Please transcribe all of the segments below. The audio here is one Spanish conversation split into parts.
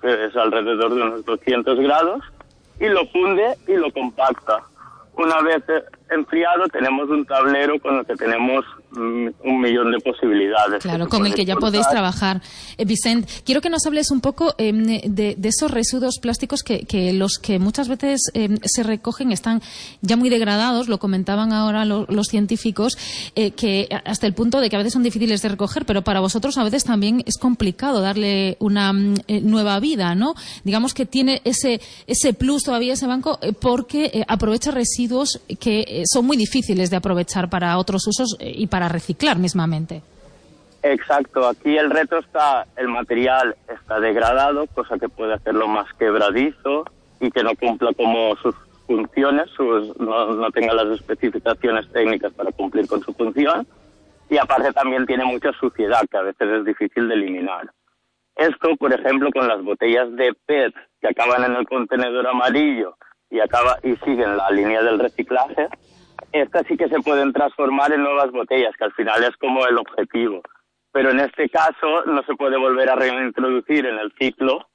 que es alrededor de unos 200 grados, y lo funde y lo compacta. Una vez enfriado tenemos un tablero con el que tenemos 1.000.000 de posibilidades. Claro, con el que ya podéis trabajar. Vicent, quiero que nos hables un poco de esos residuos plásticos que los que muchas veces se recogen están ya muy degradados, lo comentaban ahora los científicos, que hasta el punto de que a veces son difíciles de recoger, pero para vosotros a veces también es complicado darle una nueva vida, ¿no? Digamos que tiene ese plus todavía ese banco porque aprovecha residuos que son muy difíciles de aprovechar para otros usos y para reciclar mismamente. Exacto, aquí el reto está, el material está degradado, cosa que puede hacerlo más quebradizo y que no cumpla como sus funciones, no tenga las especificaciones técnicas para cumplir con su función, y aparte también tiene mucha suciedad que a veces es difícil de eliminar. Esto, por ejemplo, con las botellas de PET que acaban en el contenedor amarillo y siguen la línea del reciclaje, estas sí que se pueden transformar en nuevas botellas, que al final es como el objetivo. Pero en este caso no se puede volver a reintroducir en el ciclo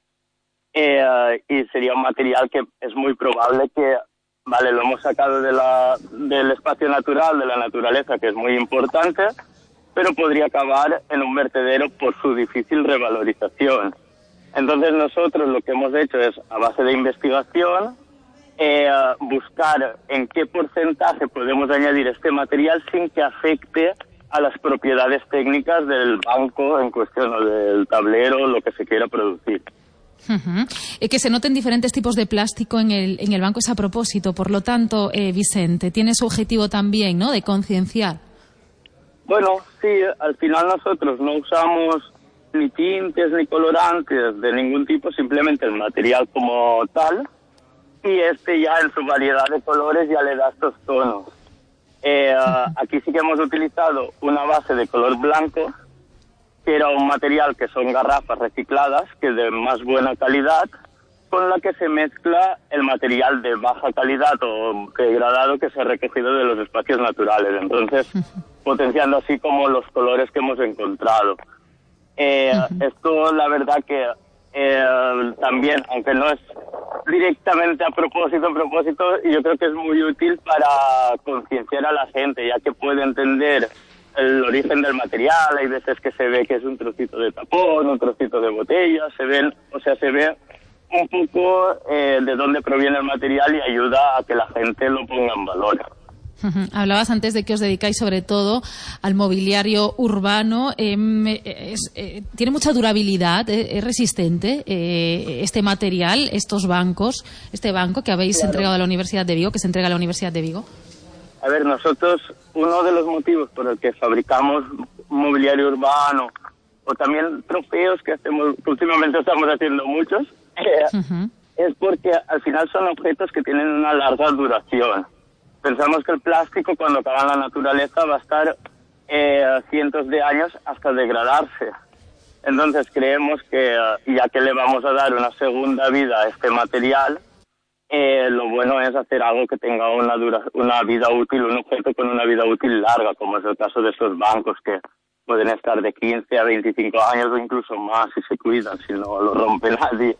y sería un material que es muy probable que, vale, lo hemos sacado del espacio natural, de la naturaleza, que es muy importante, pero podría acabar en un vertedero por su difícil revalorización. Entonces nosotros lo que hemos hecho es, a base de investigación, buscar en qué porcentaje podemos añadir este material sin que afecte a las propiedades técnicas del banco en cuestión, o del tablero, lo que se quiera producir. Que se noten diferentes tipos de plástico en el banco es a propósito. Por lo tanto, Vicente, tiene su objetivo también, ¿no?, de concienciar. Bueno, sí, al final nosotros no usamos ni tintes ni colorantes de ningún tipo, simplemente el material como tal, y ya en su variedad de colores ya le da estos tonos. Aquí sí que hemos utilizado una base de color blanco, que era un material que son garrafas recicladas, que de más buena calidad, con la que se mezcla el material de baja calidad o degradado que se ha recogido de los espacios naturales. Entonces, potenciando así como los colores que hemos encontrado. Esto, la verdad que también, aunque no es directamente a propósito, yo creo que es muy útil para concienciar a la gente, ya que puede entender el origen del material. Hay veces que se ve que es un trocito de tapón, un trocito de botella, se ve un poco de dónde proviene el material y ayuda a que la gente lo ponga en valor. Hablabas antes de que os dedicáis sobre todo al mobiliario urbano. Tiene mucha durabilidad, es resistente este material, estos bancos, este banco que habéis entregado a la Universidad de Vigo, que se entrega a la Universidad de Vigo. A ver, nosotros, uno de los motivos por el que fabricamos mobiliario urbano, o también trofeos que últimamente estamos haciendo muchos, es porque al final son objetos que tienen una larga duración. Pensamos que el plástico, cuando acaba en la naturaleza, va a estar cientos de años hasta degradarse. Entonces creemos que, ya que le vamos a dar una segunda vida a este material, lo bueno es hacer algo que tenga una vida útil, un objeto con una vida útil larga, como es el caso de estos bancos, que pueden estar de 15 a 25 años o incluso más si se cuidan, si no lo rompe nadie.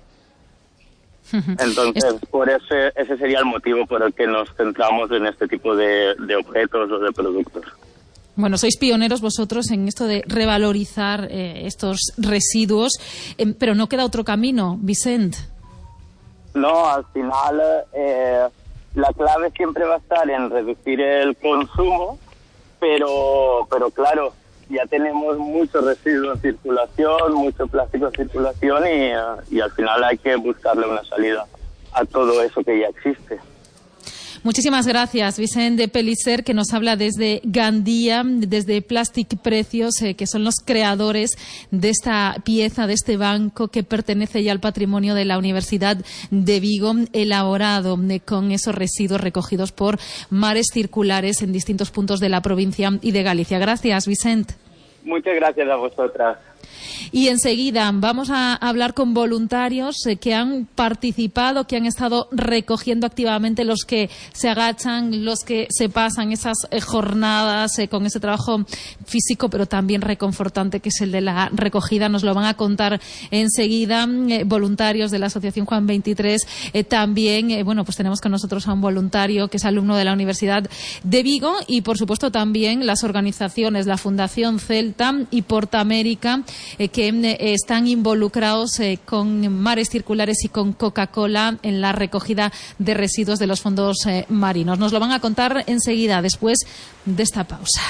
Entonces, por ese sería el motivo por el que nos centramos en este tipo de objetos o de productos. Bueno, sois pioneros vosotros en esto de revalorizar estos residuos, pero no queda otro camino, Vicent. No, al final la clave siempre va a estar en reducir el consumo, pero claro, ya tenemos mucho residuo en circulación, mucho plástico en circulación y al final hay que buscarle una salida a todo eso que ya existe. Muchísimas gracias, Vicente Pellicer, que nos habla desde Gandía, desde Plastic Precios, que son los creadores de esta pieza, de este banco que pertenece ya al patrimonio de la Universidad de Vigo, elaborado con esos residuos recogidos por mares circulares en distintos puntos de la provincia y de Galicia. Gracias, Vicente. Muchas gracias a vosotras. Y enseguida vamos a hablar con voluntarios que han participado, que han estado recogiendo activamente, los que se agachan, los que se pasan esas jornadas con ese trabajo físico, pero también reconfortante, que es el de la recogida. Nos lo van a contar enseguida voluntarios de la Asociación Juan 23. También, pues tenemos con nosotros a un voluntario que es alumno de la Universidad de Vigo, y por supuesto también las organizaciones, la Fundación Celta y Portamérica, que están involucrados con Mares Circulares y con Coca-Cola en la recogida de residuos de los fondos marinos. Nos lo van a contar enseguida, después de esta pausa.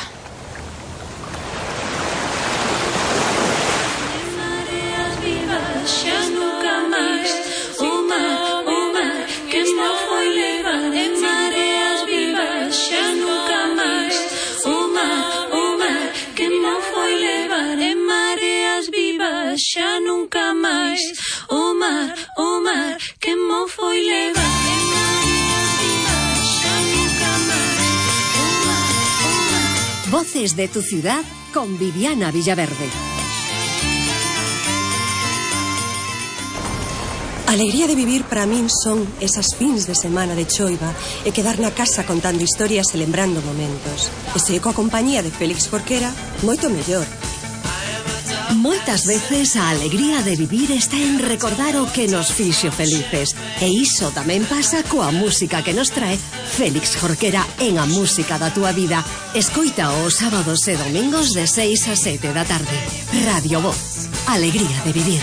Xa nunca máis, o mar, que mo foi levar. Xa nunca máis, o mar. Voces de tu ciudad con Viviana Villaverde. A alegría de vivir para min son esas fins de semana de choiva e quedar na casa contando historias e lembrando momentos. E se coa compañía de Félix Jorquera, moito mellor. Moitas veces a alegría de vivir está en recordar o que nos fixo felices. E iso tamén pasa coa música que nos trae Félix Jorquera en A Música da Túa Vida. Escoita os sábados e domingos de 6 a 7 da tarde. Radio Voz. Alegría de vivir.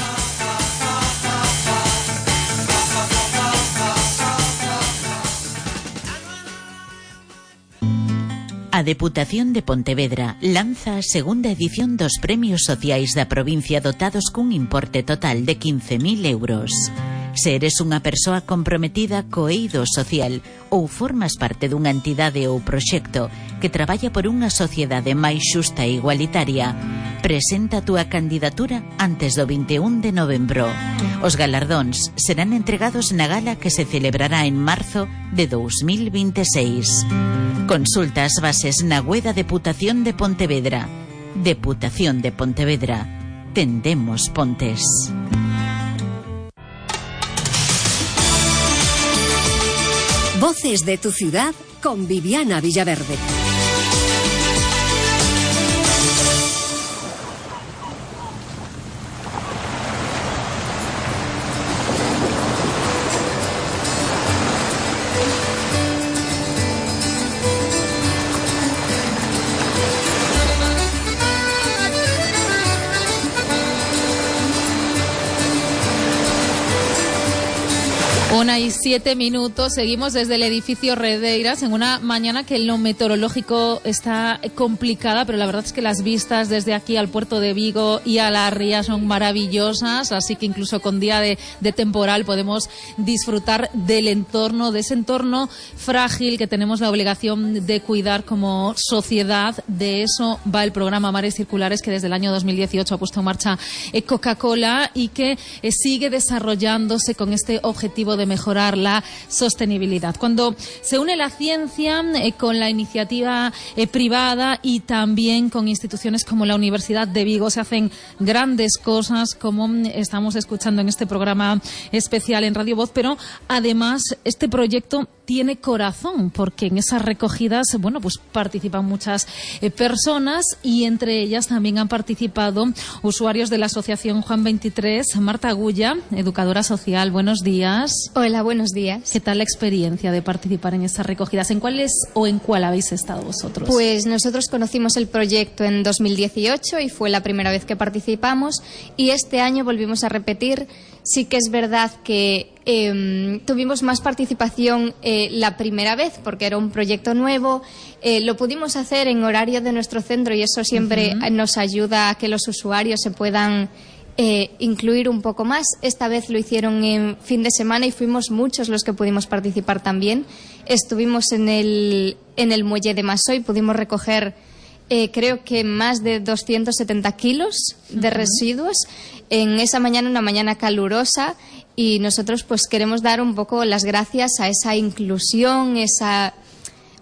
A Deputación de Pontevedra lanza a segunda edición dos Premios Sociais da provincia dotados cun importe total de 15.000 euros. Se eres unha persoa comprometida co eido social ou formas parte dunha entidade ou proxecto que traballa por unha sociedade máis xusta e igualitaria, presenta a túa candidatura antes do 21 de novembro. Os galardóns serán entregados na gala que se celebrará en marzo de 2026. Consulta as bases na web da Deputación de Pontevedra. Deputación de Pontevedra. Tendemos pontes. Voces de tu ciudad con Viviana Villaverde. Una y 7 minutos, seguimos desde el edificio Redeiras en una mañana que en lo meteorológico está complicada, pero la verdad es que las vistas desde aquí al puerto de Vigo y a la ría son maravillosas, así que incluso con día de temporal podemos disfrutar del entorno, de ese entorno frágil que tenemos la obligación de cuidar como sociedad. De eso va el programa Mares Circulares, que desde el año 2018 ha puesto en marcha Coca-Cola y que sigue desarrollándose con este objetivo de mejorar la sostenibilidad. Cuando se une la ciencia con la iniciativa privada y también con instituciones como la Universidad de Vigo, se hacen grandes cosas, como estamos escuchando en este programa especial en Radio Voz, pero además este proyecto tiene corazón, porque en esas recogidas, pues participan muchas personas, y entre ellas también han participado usuarios de la Asociación Juan 23. Marta Agulla, educadora social, buenos días. Hola, buenos días. ¿Qué tal la experiencia de participar en esas recogidas? ¿En cuáles o en cuál habéis estado vosotros? Pues nosotros conocimos el proyecto en 2018 y fue la primera vez que participamos, y este año volvimos a repetir. Sí que es verdad que tuvimos más participación la primera vez porque era un proyecto nuevo. Lo pudimos hacer en horario de nuestro centro y eso siempre nos ayuda a que los usuarios se puedan incluir un poco más. Esta vez lo hicieron en fin de semana y fuimos muchos los que pudimos participar también. Estuvimos en el muelle de Masó y pudimos recoger creo que más de 270 kilos de residuos en esa mañana, una mañana calurosa, y nosotros pues queremos dar un poco las gracias a esa inclusión, esa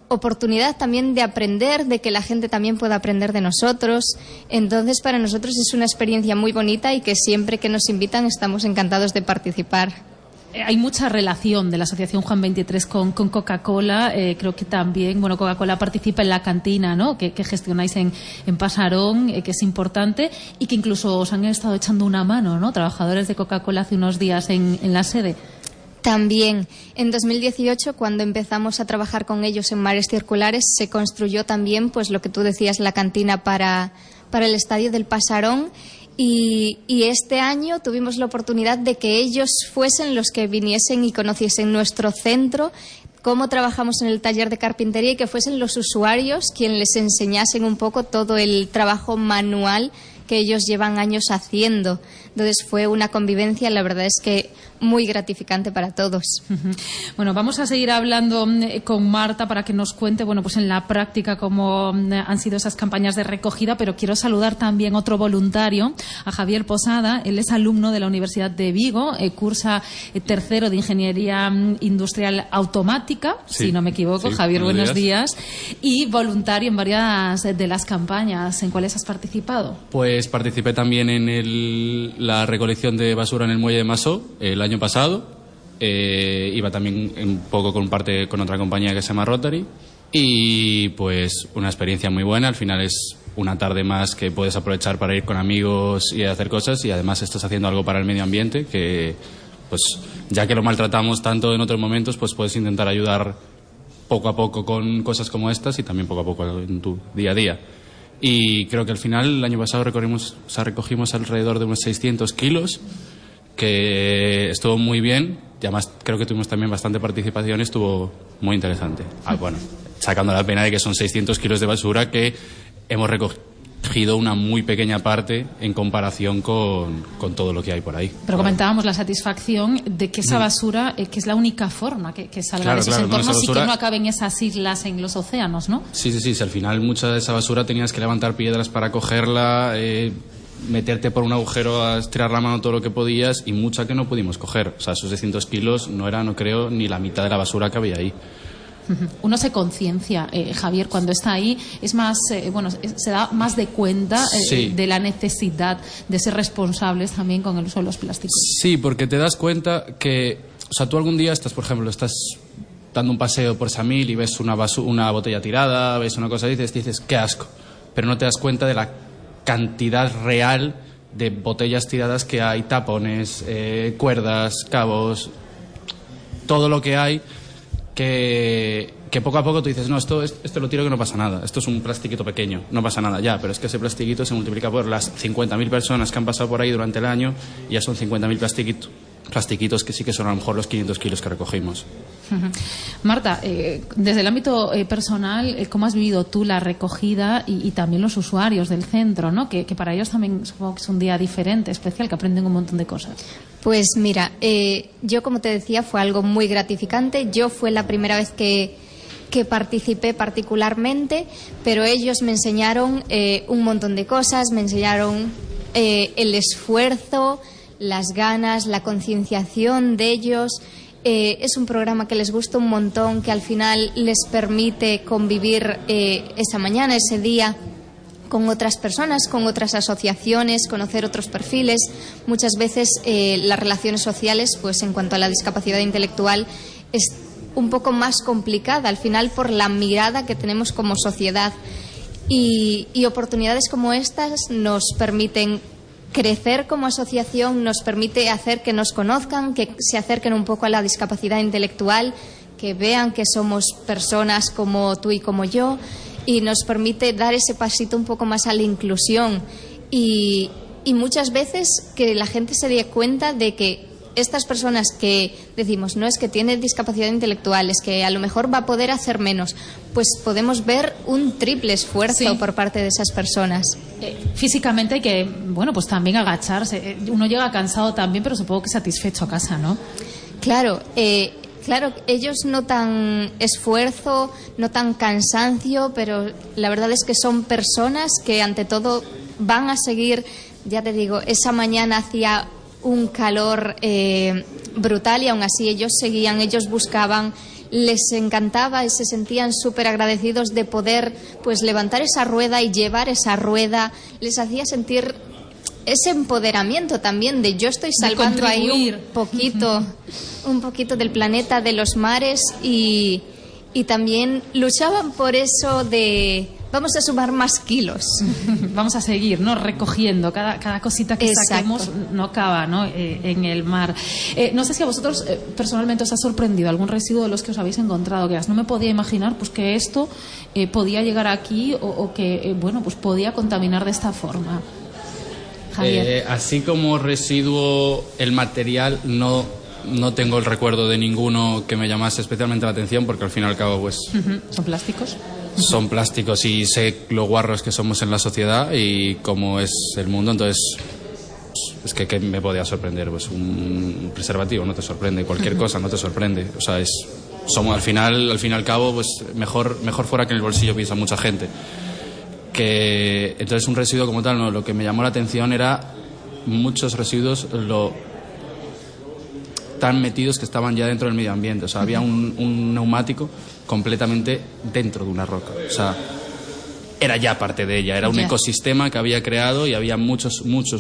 oportunidad también de aprender, de que la gente también pueda aprender de nosotros. Entonces, para nosotros es una experiencia muy bonita y que siempre que nos invitan estamos encantados de participar. Hay mucha relación de la Asociación Juan 23 con Coca-Cola. Creo que también, bueno, Coca-Cola participa en la cantina, ¿no?, que gestionáis en Pasarón, que es importante, y que incluso os han estado echando una mano, ¿no?, trabajadores de Coca-Cola hace unos días en la sede. También, en 2018, cuando empezamos a trabajar con ellos en Mares Circulares, se construyó también, pues lo que tú decías, la cantina para el estadio del Pasarón. Y este año tuvimos la oportunidad de que ellos fuesen los que viniesen y conociesen nuestro centro, cómo trabajamos en el taller de carpintería, y que fuesen los usuarios quienes les enseñasen un poco todo el trabajo manual que ellos llevan años haciendo. Entonces fue una convivencia, la verdad es que muy gratificante para todos. Bueno, vamos a seguir hablando con Marta para que nos cuente, bueno, pues en la práctica cómo han sido esas campañas de recogida, pero quiero saludar también a otro voluntario, a Javier Posada. Él es alumno de la Universidad de Vigo, cursa tercero de Ingeniería Industrial Automática, sí, si no me equivoco. Sí, Javier, buenos días. Y voluntario en varias de las campañas. ¿En cuáles has participado? Pues participé también en la recolección de basura en el muelle de Masó el año pasado. Iba también un poco con otra compañía que se llama Rotary, y pues una experiencia muy buena. Al final es una tarde más que puedes aprovechar para ir con amigos y hacer cosas, y además estás haciendo algo para el medio ambiente, que pues ya que lo maltratamos tanto en otros momentos, pues puedes intentar ayudar poco a poco con cosas como estas, y también poco a poco en tu día a día. Y creo que al final, el año pasado recogimos alrededor de unos 600 kilos, que estuvo muy bien, y además creo que tuvimos también bastante participación, estuvo muy interesante. Bueno, sacando la pena de que son 600 kilos de basura que hemos recogido una muy pequeña parte en comparación con todo lo que hay por ahí. Pero comentábamos la satisfacción de que esa basura, que es la única forma que salga de esos entornos, y que no acabe en esas islas, en los océanos, ¿no? Sí, al final mucha de esa basura tenías que levantar piedras para cogerla, meterte por un agujero a estirar la mano todo lo que podías, y mucha que no pudimos coger. O sea, esos 600 kilos no era, no creo, ni la mitad de la basura que había ahí. Uno se conciencia, Javier, cuando está ahí, es más, se da más de cuenta de la necesidad de ser responsables también con el uso de los plásticos. Sí, porque te das cuenta que, o sea, tú algún día estás dando un paseo por Samil y ves una botella tirada, ves una cosa y dices, qué asco, pero no te das cuenta de la cantidad real de botellas tiradas que hay, tapones, cuerdas, cabos, todo lo que hay, que poco a poco tú dices, no, esto lo tiro, que no pasa nada, esto es un plastiquito pequeño, no pasa nada, ya, pero es que ese plastiquito se multiplica por las 50.000 personas que han pasado por ahí durante el año, y ya son 50.000 plastiquitos que sí que son a lo mejor los 500 kilos que recogimos. Marta, desde el ámbito personal, ¿cómo has vivido tú la recogida y también los usuarios del centro, ¿no? Que para ellos también supongo que es un día diferente, especial, que aprenden un montón de cosas? Pues mira, yo, como te decía, fue algo muy gratificante. Yo fue la primera vez que participé particularmente, pero ellos me enseñaron un montón de cosas, me enseñaron el esfuerzo, las ganas, la concienciación de ellos. Es un programa que les gusta un montón, que al final les permite convivir esa mañana, ese día, con otras personas, con otras asociaciones, conocer otros perfiles. Muchas veces las relaciones sociales, pues en cuanto a la discapacidad intelectual, es un poco más complicada, al final, por la mirada que tenemos como sociedad. Y oportunidades como estas nos permiten crecer como asociación, nos permite hacer que nos conozcan, que se acerquen un poco a la discapacidad intelectual, que vean que somos personas como tú y como yo, y nos permite dar ese pasito un poco más a la inclusión, y muchas veces que la gente se dé cuenta de que estas personas que decimos, no, es que tiene discapacidad intelectual, es que a lo mejor va a poder hacer menos, pues podemos ver un triple esfuerzo por parte de esas personas. Físicamente hay que, pues también agacharse. Uno llega cansado también, pero supongo que satisfecho a casa, ¿no? Claro, ellos notan esfuerzo, notan cansancio, pero la verdad es que son personas que ante todo van a seguir. Ya te digo, esa mañana hacía un calor brutal, y aún así ellos seguían, ellos buscaban les encantaba y se sentían súper agradecidos de poder pues levantar esa rueda y llevar esa rueda. Les hacía sentir ese empoderamiento también de yo estoy salvando ahí un poquito del planeta, de los mares, y también luchaban por eso de vamos a sumar más kilos. Vamos a seguir, ¿no? Recogiendo cada cosita que saquemos no acaba, ¿no? En el mar. No sé si a vosotros personalmente os ha sorprendido algún residuo de los que os habéis encontrado, que no me podía imaginar pues que esto podía llegar aquí o que bueno, pues podía contaminar de esta forma. Así como residuo, el material, no tengo el recuerdo de ninguno que me llamase especialmente la atención, porque al fin y al cabo pues ¿son plásticos? Son plásticos y sé lo guarros que somos en la sociedad y cómo es el mundo, entonces es que me podía sorprender, pues un preservativo no te sorprende, cualquier cosa no te sorprende, o sea, somos al fin y al cabo pues mejor fuera que en el bolsillo piensa mucha gente. Que entonces un residuo como tal, no, lo que me llamó la atención era muchos residuos tan metidos que estaban ya dentro del medio ambiente, o sea, había un neumático completamente dentro de una roca, o sea, era ya parte de ella, era un ecosistema que había creado y había muchos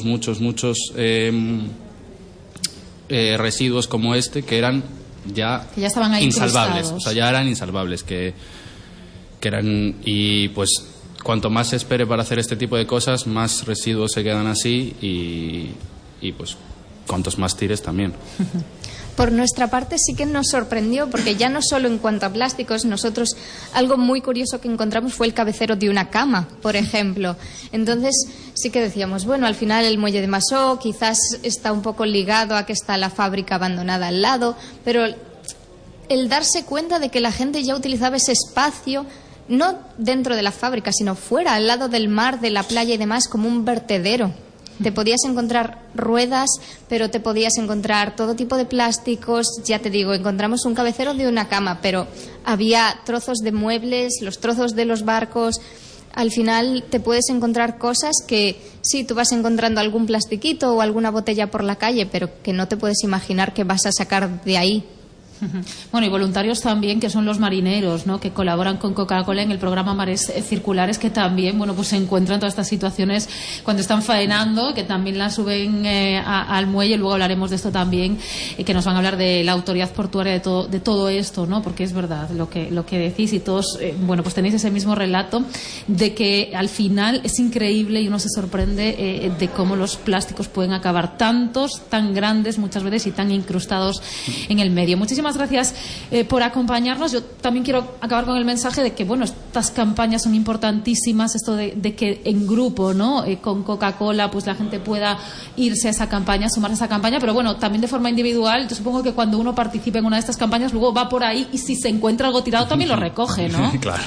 residuos como este que eran ya estaban ahí insalvables, o sea, ya eran insalvables, que eran, y pues cuanto más se espere para hacer este tipo de cosas, más residuos se quedan así y pues cuantos más tires también. Por nuestra parte sí que nos sorprendió, porque ya no solo en cuanto a plásticos, nosotros algo muy curioso que encontramos fue el cabecero de una cama, por ejemplo. Entonces sí que decíamos, bueno, al final el muelle de Masó quizás está un poco ligado a que está la fábrica abandonada al lado, pero el darse cuenta de que la gente ya utilizaba ese espacio, no dentro de la fábrica, sino fuera, al lado del mar, de la playa y demás, como un vertedero. Te podías encontrar ruedas, pero te podías encontrar todo tipo de plásticos. Ya te digo, encontramos un cabecero de una cama, pero había trozos de muebles, los trozos de los barcos. Al final te puedes encontrar cosas que sí, tú vas encontrando algún plastiquito o alguna botella por la calle, pero que no te puedes imaginar que vas a sacar de ahí. Bueno, y voluntarios también, que son los marineros, ¿no?, que colaboran con Coca-Cola en el programa Mares Circulares, que también, bueno, pues se encuentran todas estas situaciones cuando están faenando, que también las suben al muelle. Luego hablaremos de esto también, que nos van a hablar de la autoridad portuaria de todo esto, ¿no?, porque es verdad lo que decís, y todos, bueno, pues tenéis ese mismo relato de que al final es increíble y uno se sorprende de cómo los plásticos pueden acabar tantos, tan grandes muchas veces y tan incrustados en el medio. Muchísimas gracias por acompañarnos. Yo también quiero acabar con el mensaje de que, bueno, estas campañas son importantísimas, esto de que en grupo, ¿no?, con Coca-Cola, pues la gente pueda irse a esa campaña, sumarse a esa campaña, pero bueno, también de forma individual. Yo supongo que cuando uno participa en una de estas campañas, luego va por ahí y si se encuentra algo tirado también lo recoge, ¿no? Claro.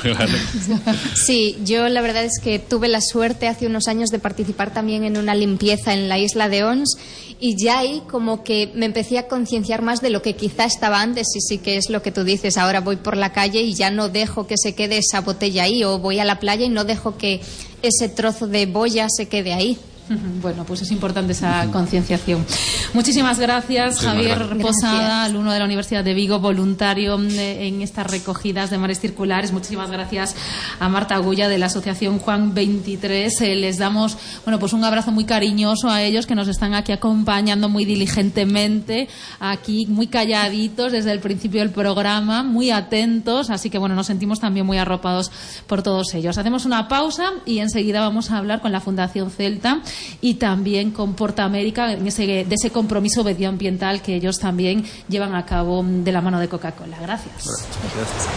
Sí, yo la verdad es que tuve la suerte hace unos años de participar también en una limpieza en la isla de Ons, y ya ahí como que me empecé a concienciar más de lo que quizá estaba antes. Y sí que es lo que tú dices, ahora voy por la calle y ya no dejo que se quede esa botella ahí, o voy a la playa y no dejo que ese trozo de boya se quede ahí. Bueno, pues es importante esa concienciación. Muchísimas gracias, Javier Posada, alumno de la Universidad de Vigo, voluntario en estas recogidas de Mares Circulares. Muchísimas gracias a Marta Agulla, de la Asociación Juan 23. Les damos, bueno, pues un abrazo muy cariñoso a ellos, que nos están aquí acompañando muy diligentemente, aquí muy calladitos desde el principio del programa, muy atentos, así que bueno, nos sentimos también muy arropados por todos ellos. Hacemos una pausa y enseguida vamos a hablar con la Fundación Celta y también con Porta América, de ese compromiso medioambiental que ellos también llevan a cabo de la mano de Coca-Cola. Gracias. Gracias.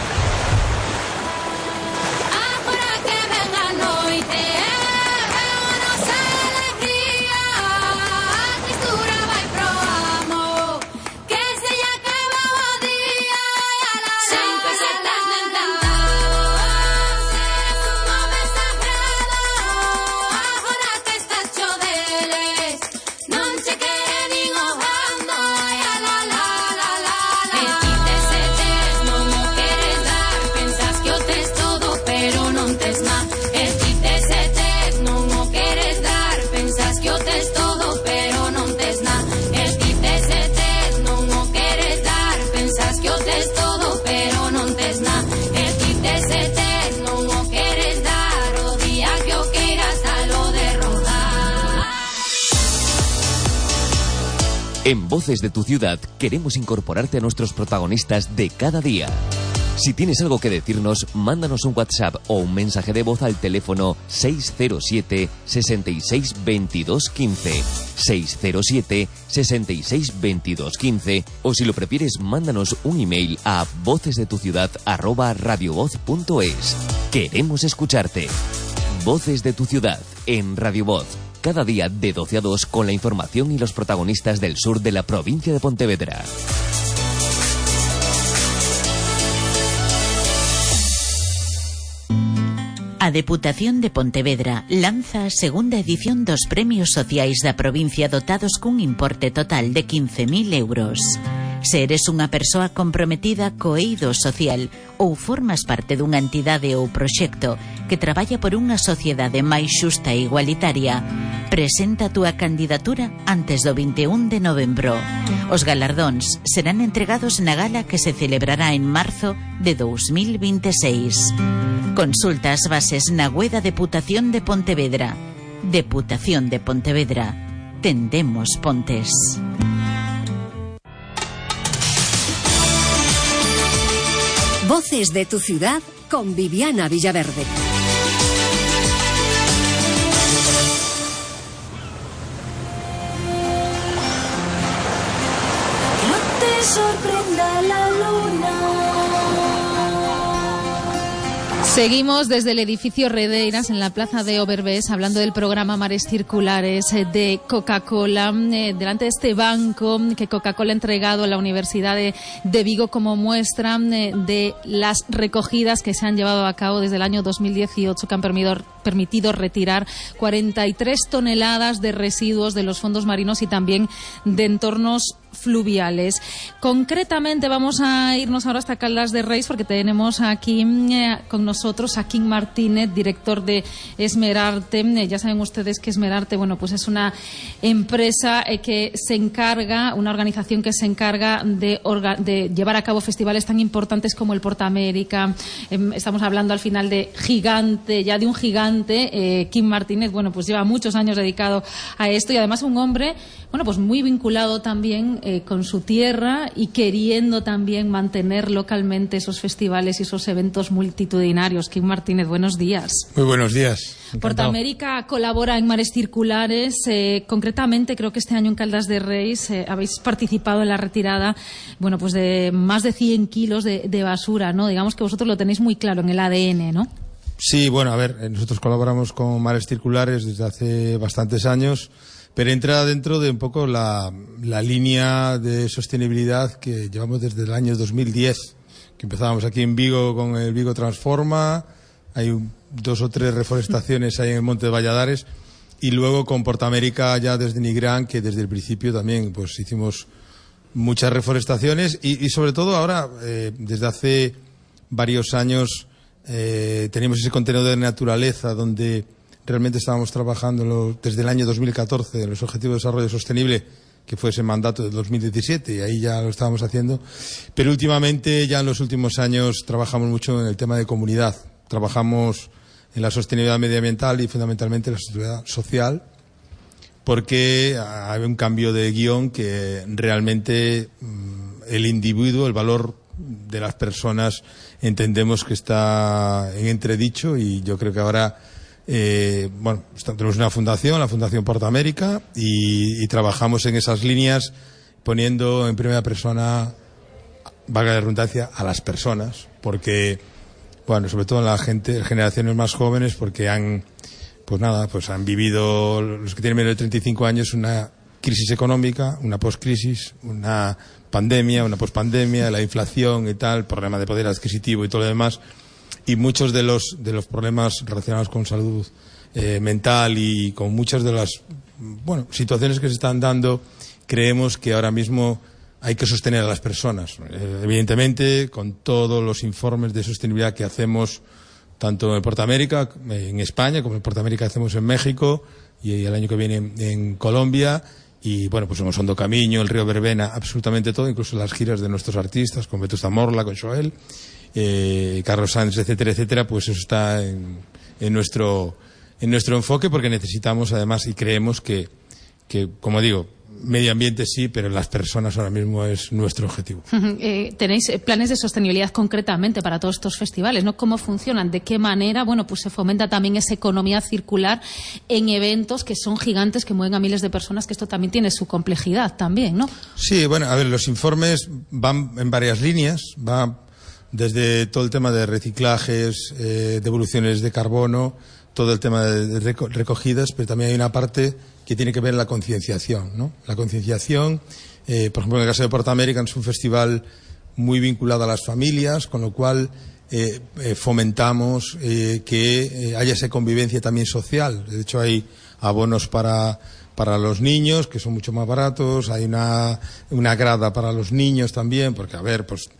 En Voces de tu Ciudad queremos incorporarte a nuestros protagonistas de cada día. Si tienes algo que decirnos, mándanos un WhatsApp o un mensaje de voz al teléfono 607 66 22 15, 607 66 22 15, o si lo prefieres, mándanos un email a vocesdetuciudad@radiovoz.es. Queremos escucharte. Voces de tu Ciudad en Radio Voz. Cada día de 12 a 2 con la información y los protagonistas del sur de la provincia de Pontevedra. A Deputación de Pontevedra lanza a segunda edición dos premios sociais da provincia dotados cun importe total de 15.000 euros. Se eres unha persoa comprometida co eido social ou formas parte dunha entidade ou proxecto que traballa por unha sociedade máis xusta e igualitaria, presenta a túa candidatura antes do 21 de novembro. Os galardóns serán entregados na gala que se celebrará en marzo de 2026. Consulta as bases na web da Deputación de Pontevedra. Deputación de Pontevedra. Tendemos pontes. Voces de tu Ciudad con Viviana Villaverde. No te sorprenda la luna. Seguimos desde el edificio Redeiras en la plaza de Oberbés hablando del programa Mares Circulares de Coca-Cola, delante de este banco que Coca-Cola ha entregado a la Universidad de Vigo como muestra de las recogidas que se han llevado a cabo desde el año 2018, que han permitido retirar 43 toneladas de residuos de los fondos marinos y también de entornos fluviales. Concretamente vamos a irnos ahora hasta Caldas de Reis porque tenemos aquí con nosotros a Kim Martínez, director de Esmerarte. Ya saben ustedes que Esmerarte, bueno, pues es una empresa que se encarga, una organización que se encarga de llevar a cabo festivales tan importantes como el Portamérica. Estamos hablando al final de gigante, ya de un gigante. Kim Martínez, bueno, pues lleva muchos años dedicado a esto y además un hombre, bueno, pues muy vinculado también con su tierra y queriendo también mantener localmente esos festivales y esos eventos multitudinarios. Kim Martínez, buenos días. Muy buenos días. Portamérica colabora en Mares Circulares. Concretamente, creo que este año en Caldas de Reis habéis participado en la retirada, bueno, pues de más de 100 kilos de basura, ¿no? Digamos que vosotros lo tenéis muy claro en el ADN, ¿no? Sí, bueno, a ver, nosotros colaboramos con Mares Circulares desde hace bastantes años, pero entra dentro de un poco la línea de sostenibilidad que llevamos desde el año 2010, que empezábamos aquí en Vigo con el Vigo Transforma, hay 2 o 3 reforestaciones ahí en el Monte de Valladares, y luego con Portamérica ya desde Nigrán, que desde el principio también pues hicimos muchas reforestaciones y sobre todo ahora, desde hace varios años, tenemos ese contenedor de naturaleza donde realmente estábamos trabajando desde el año 2014 en los Objetivos de Desarrollo Sostenible, que fue ese mandato de 2017, y ahí ya lo estábamos haciendo. Pero últimamente, ya en los últimos años, trabajamos mucho en el tema de comunidad. Trabajamos en la sostenibilidad medioambiental y fundamentalmente en la sostenibilidad social, porque hay un cambio de guión que realmente el individuo, el valor de las personas, entendemos que está en entredicho, y yo creo que ahora bueno, tenemos una fundación, la Fundación Portamérica, y trabajamos en esas líneas poniendo en primera persona, valga la redundancia, a las personas, porque, bueno, sobre todo las generaciones más jóvenes, porque han vivido, los que tienen menos de 35 años, una crisis económica, una poscrisis, una pandemia, una pospandemia, la inflación y tal, problema de poder adquisitivo y todo lo demás. Y muchos de los problemas relacionados con salud mental y con muchas de las situaciones que se están dando, creemos que ahora mismo hay que sostener a las personas. Evidentemente, con todos los informes de sostenibilidad que hacemos, tanto en el Portamérica, en España, como en el Portamérica hacemos en México, y el año que viene en Colombia, y bueno, pues hemos Hondo Camiño, el río Verbena, absolutamente todo, incluso las giras de nuestros artistas, con Vetusta Morla, con Joel, Carlos Sanz, etcétera, etcétera, pues eso está en nuestro enfoque, porque necesitamos además, y creemos que como digo, medio ambiente sí, pero las personas ahora mismo es nuestro objetivo. Tenéis planes de sostenibilidad concretamente para todos estos festivales, ¿no? ¿Cómo funcionan? ¿De qué manera? Bueno, pues se fomenta también esa economía circular en eventos que son gigantes, que mueven a miles de personas, que esto también tiene su complejidad también, ¿no? Sí, bueno, a ver, los informes van en varias líneas, va desde todo el tema de reciclajes, devoluciones de carbono, todo el tema de recogidas, pero también hay una parte que tiene que ver la concienciación, ¿no? La concienciación, por ejemplo, en el caso de Porta American es un festival muy vinculado a las familias, con lo cual fomentamos que haya esa convivencia también social. De hecho, hay abonos para los niños, que son mucho más baratos, hay una grada para los niños también, porque, a ver, pues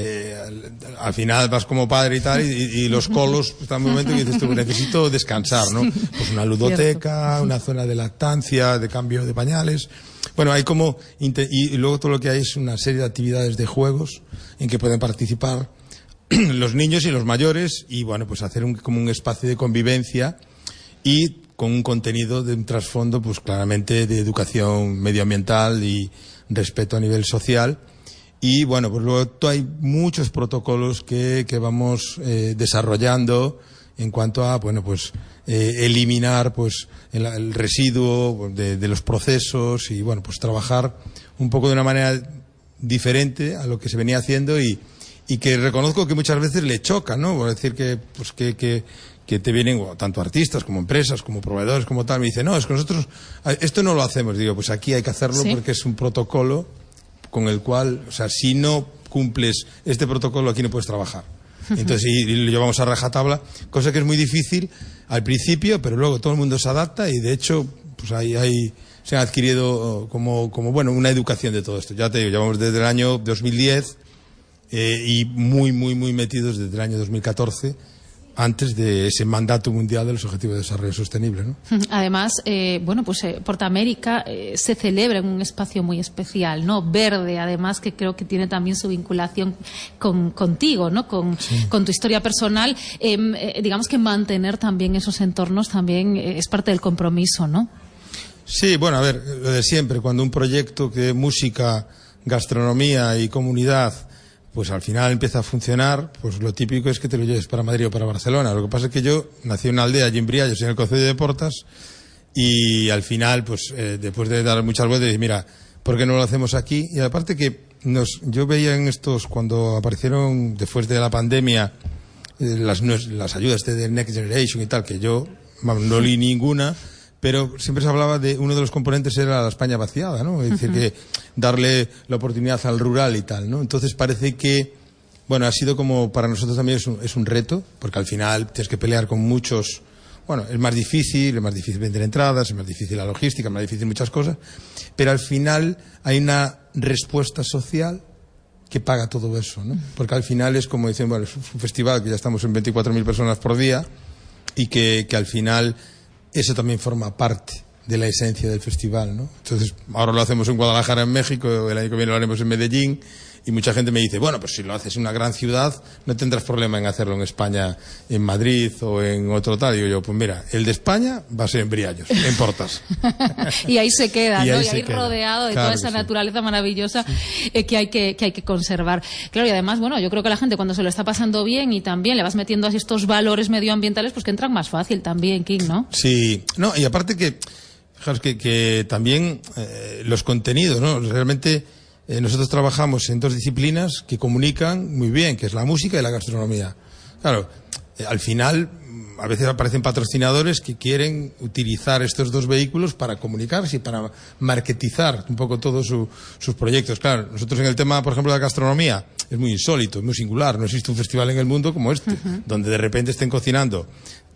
al final vas como padre y tal, y los colos están en un momento que dices tú, necesito descansar, ¿no? Pues una ludoteca, una zona de lactancia, de cambio de pañales. Bueno, hay como, y luego todo lo que hay es una serie de actividades de juegos en que pueden participar los niños y los mayores, y bueno, pues hacer como un espacio de convivencia y con un contenido de un trasfondo, pues claramente de educación medioambiental y respeto a nivel social. Y bueno, pues luego hay muchos protocolos que vamos desarrollando en cuanto a, bueno, pues eliminar pues el residuo de los procesos y bueno, pues trabajar un poco de una manera diferente a lo que se venía haciendo y que reconozco que muchas veces le choca, ¿no? Por decir que pues que te vienen tanto artistas como empresas, como proveedores, como tal, me dicen, no, es que nosotros esto no lo hacemos. Digo, pues aquí hay que hacerlo, ¿sí? Porque es un protocolo con el cual, o sea, si no cumples este protocolo, aquí no puedes trabajar. Entonces, y lo llevamos a rajatabla, cosa que es muy difícil al principio, pero luego todo el mundo se adapta y, de hecho, pues se ha adquirido como bueno, una educación de todo esto. Ya te digo, llevamos desde el año 2010 y muy metidos desde el año 2014, antes de ese mandato mundial de los Objetivos de Desarrollo Sostenible, ¿no? Además, Porta América se celebra en un espacio muy especial, ¿no? Verde, además, que creo que tiene también su vinculación contigo, ¿no? Con tu historia personal. Digamos que mantener también esos entornos también es parte del compromiso, ¿no? Sí, bueno, a ver, lo de siempre, cuando un proyecto de música, gastronomía y comunidad pues al final empieza a funcionar, pues lo típico es que te lo lleves para Madrid o para Barcelona. Lo que pasa es que yo nací en una aldea allí en Briallos, en el concello de Portas, y al final, pues después de dar muchas vueltas, dije, mira, ¿por qué no lo hacemos aquí? Y aparte que yo veía en estos, cuando aparecieron después de la pandemia, las ayudas de Next Generation y tal, que yo no leí ninguna, pero siempre se hablaba de uno de los componentes era la España vaciada, ¿no? Es decir, que darle la oportunidad al rural y tal, ¿no? Entonces parece que, bueno, ha sido como para nosotros también es un reto, porque al final tienes que pelear con muchos, bueno, es más difícil vender entradas, es más difícil la logística, es más difícil muchas cosas, pero al final hay una respuesta social que paga todo eso, ¿no? Porque al final es como dicen, bueno, es un festival que ya estamos en 24.000 personas por día y que al final eso también forma parte de la esencia del festival, ¿no? Entonces, ahora lo hacemos en Guadalajara, en México, el año que viene lo haremos en Medellín, y mucha gente me dice, bueno, pues si lo haces en una gran ciudad, no tendrás problema en hacerlo en España, en Madrid o en otro tal. Y digo yo, pues mira, el de España va a ser en Briallos, en Portas. Y ahí se queda, ¿no? Y ahí queda, rodeado de claro, toda esa naturaleza maravillosa que hay que conservar. Claro, y además, bueno, yo creo que la gente cuando se lo está pasando bien y también le vas metiendo así estos valores medioambientales, pues que entran más fácil también, King, ¿no? Sí, no, y aparte que, fijaros que también los contenidos, ¿no? Realmente nosotros trabajamos en dos disciplinas que comunican muy bien, que es la música y la gastronomía. Claro, al final a veces aparecen patrocinadores que quieren utilizar estos dos vehículos para comunicarse y para marketizar un poco todos sus proyectos. Claro, nosotros en el tema, por ejemplo, de la gastronomía, es muy insólito, es muy singular. No existe un festival en el mundo como este, donde de repente estén cocinando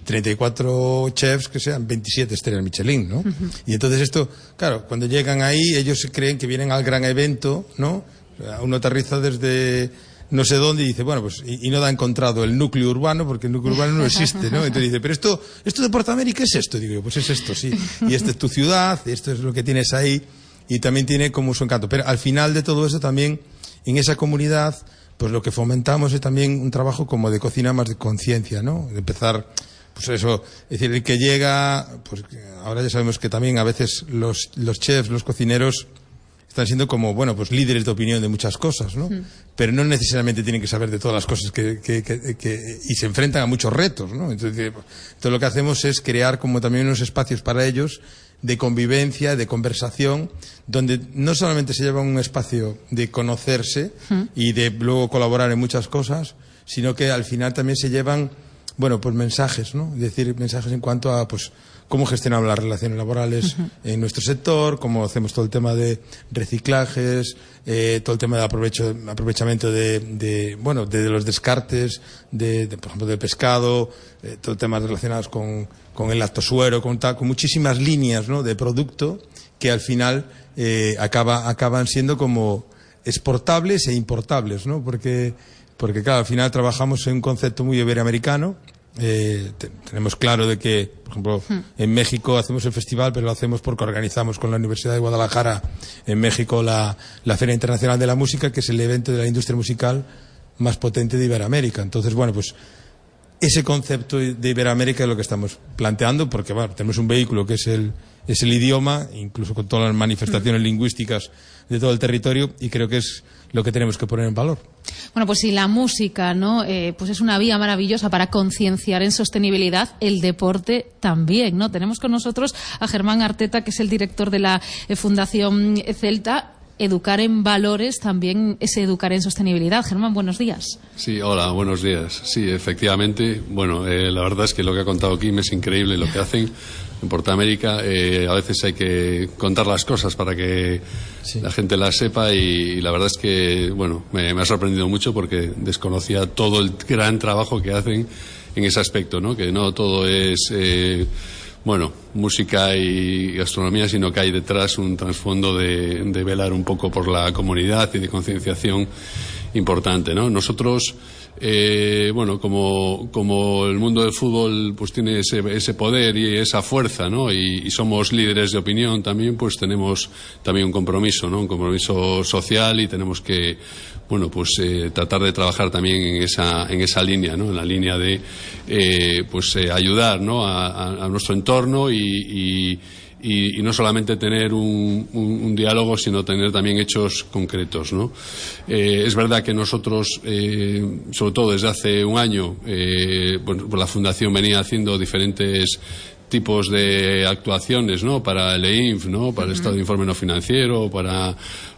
34 chefs que sean 27 estrellas Michelin, ¿no? Y entonces esto, claro, cuando llegan ahí, ellos se creen que vienen al gran evento, ¿no? Uno aterriza desde no sé dónde y dice, bueno, pues, y no ha encontrado el núcleo urbano, porque el núcleo urbano no existe, ¿no? Entonces dice, pero esto de Porta América es esto. Digo yo, pues es esto, sí. Y esta es tu ciudad, esto es lo que tienes ahí, y también tiene como su encanto. Pero al final de todo eso también, en esa comunidad, pues lo que fomentamos es también un trabajo como de cocina más de conciencia, ¿no? De empezar, pues eso, es decir, el que llega, pues ahora ya sabemos que también a veces los chefs, los cocineros, están siendo como, bueno, pues líderes de opinión de muchas cosas, ¿no? Pero no necesariamente tienen que saber de todas las cosas y se enfrentan a muchos retos, ¿no? Entonces lo que hacemos es crear como también unos espacios para ellos de convivencia, de conversación, donde no solamente se lleva un espacio de conocerse y de luego colaborar en muchas cosas, sino que al final también se llevan, bueno, pues mensajes, ¿no? Es decir, mensajes en cuanto a, pues, cómo gestionamos las relaciones laborales en nuestro sector, cómo hacemos todo el tema de reciclajes, todo el tema de aprovechamiento de los descartes, por ejemplo, del pescado, todo el tema relacionados con el lactosuero, con muchísimas líneas, ¿no?, de producto que al final acaban siendo como exportables e importables, ¿no? Porque claro, al final trabajamos en un concepto muy iberoamericano. Tenemos claro de que, por ejemplo, en México hacemos el festival, pero lo hacemos porque organizamos con la Universidad de Guadalajara en México la Feria Internacional de la Música, que es el evento de la industria musical más potente de Iberoamérica. Entonces, bueno, pues ese concepto de Iberoamérica es lo que estamos planteando, porque bueno, tenemos un vehículo que es el idioma, incluso con todas las manifestaciones lingüísticas de todo el territorio, y creo que es lo que tenemos que poner en valor. Bueno, pues si la música, ¿no?, pues es una vía maravillosa para concienciar en sostenibilidad, el deporte también, ¿no? Tenemos con nosotros a Germán Arteta, que es el director de la Fundación Celta. Educar en valores también es educar en sostenibilidad. Germán, buenos días. Sí, hola, buenos días. Sí, efectivamente, bueno, la verdad es que lo que ha contado Kim es increíble lo que hacen en Portamérica. A veces hay que contar las cosas para que la gente las sepa, y la verdad es que, bueno, me ha sorprendido mucho porque desconocía todo el gran trabajo que hacen en ese aspecto, ¿no? Que no todo es música y gastronomía, sino que hay detrás un trasfondo de velar un poco por la comunidad y de concienciación importante, ¿no? Nosotros, como el mundo del fútbol pues tiene ese poder y esa fuerza, ¿no? Y somos líderes de opinión también, pues tenemos también un compromiso, ¿no? Un compromiso social, y tenemos que tratar de trabajar también en esa línea, ¿no? En la línea de ayudar, ¿no?, a nuestro entorno y no solamente tener un diálogo, sino tener también hechos concretos, ¿no? Es verdad que nosotros, sobre todo desde hace un año, la Fundación venía haciendo diferentes tipos de actuaciones, ¿no?, para el EINF, ¿no?, para el Estado de Informe No Financiero, para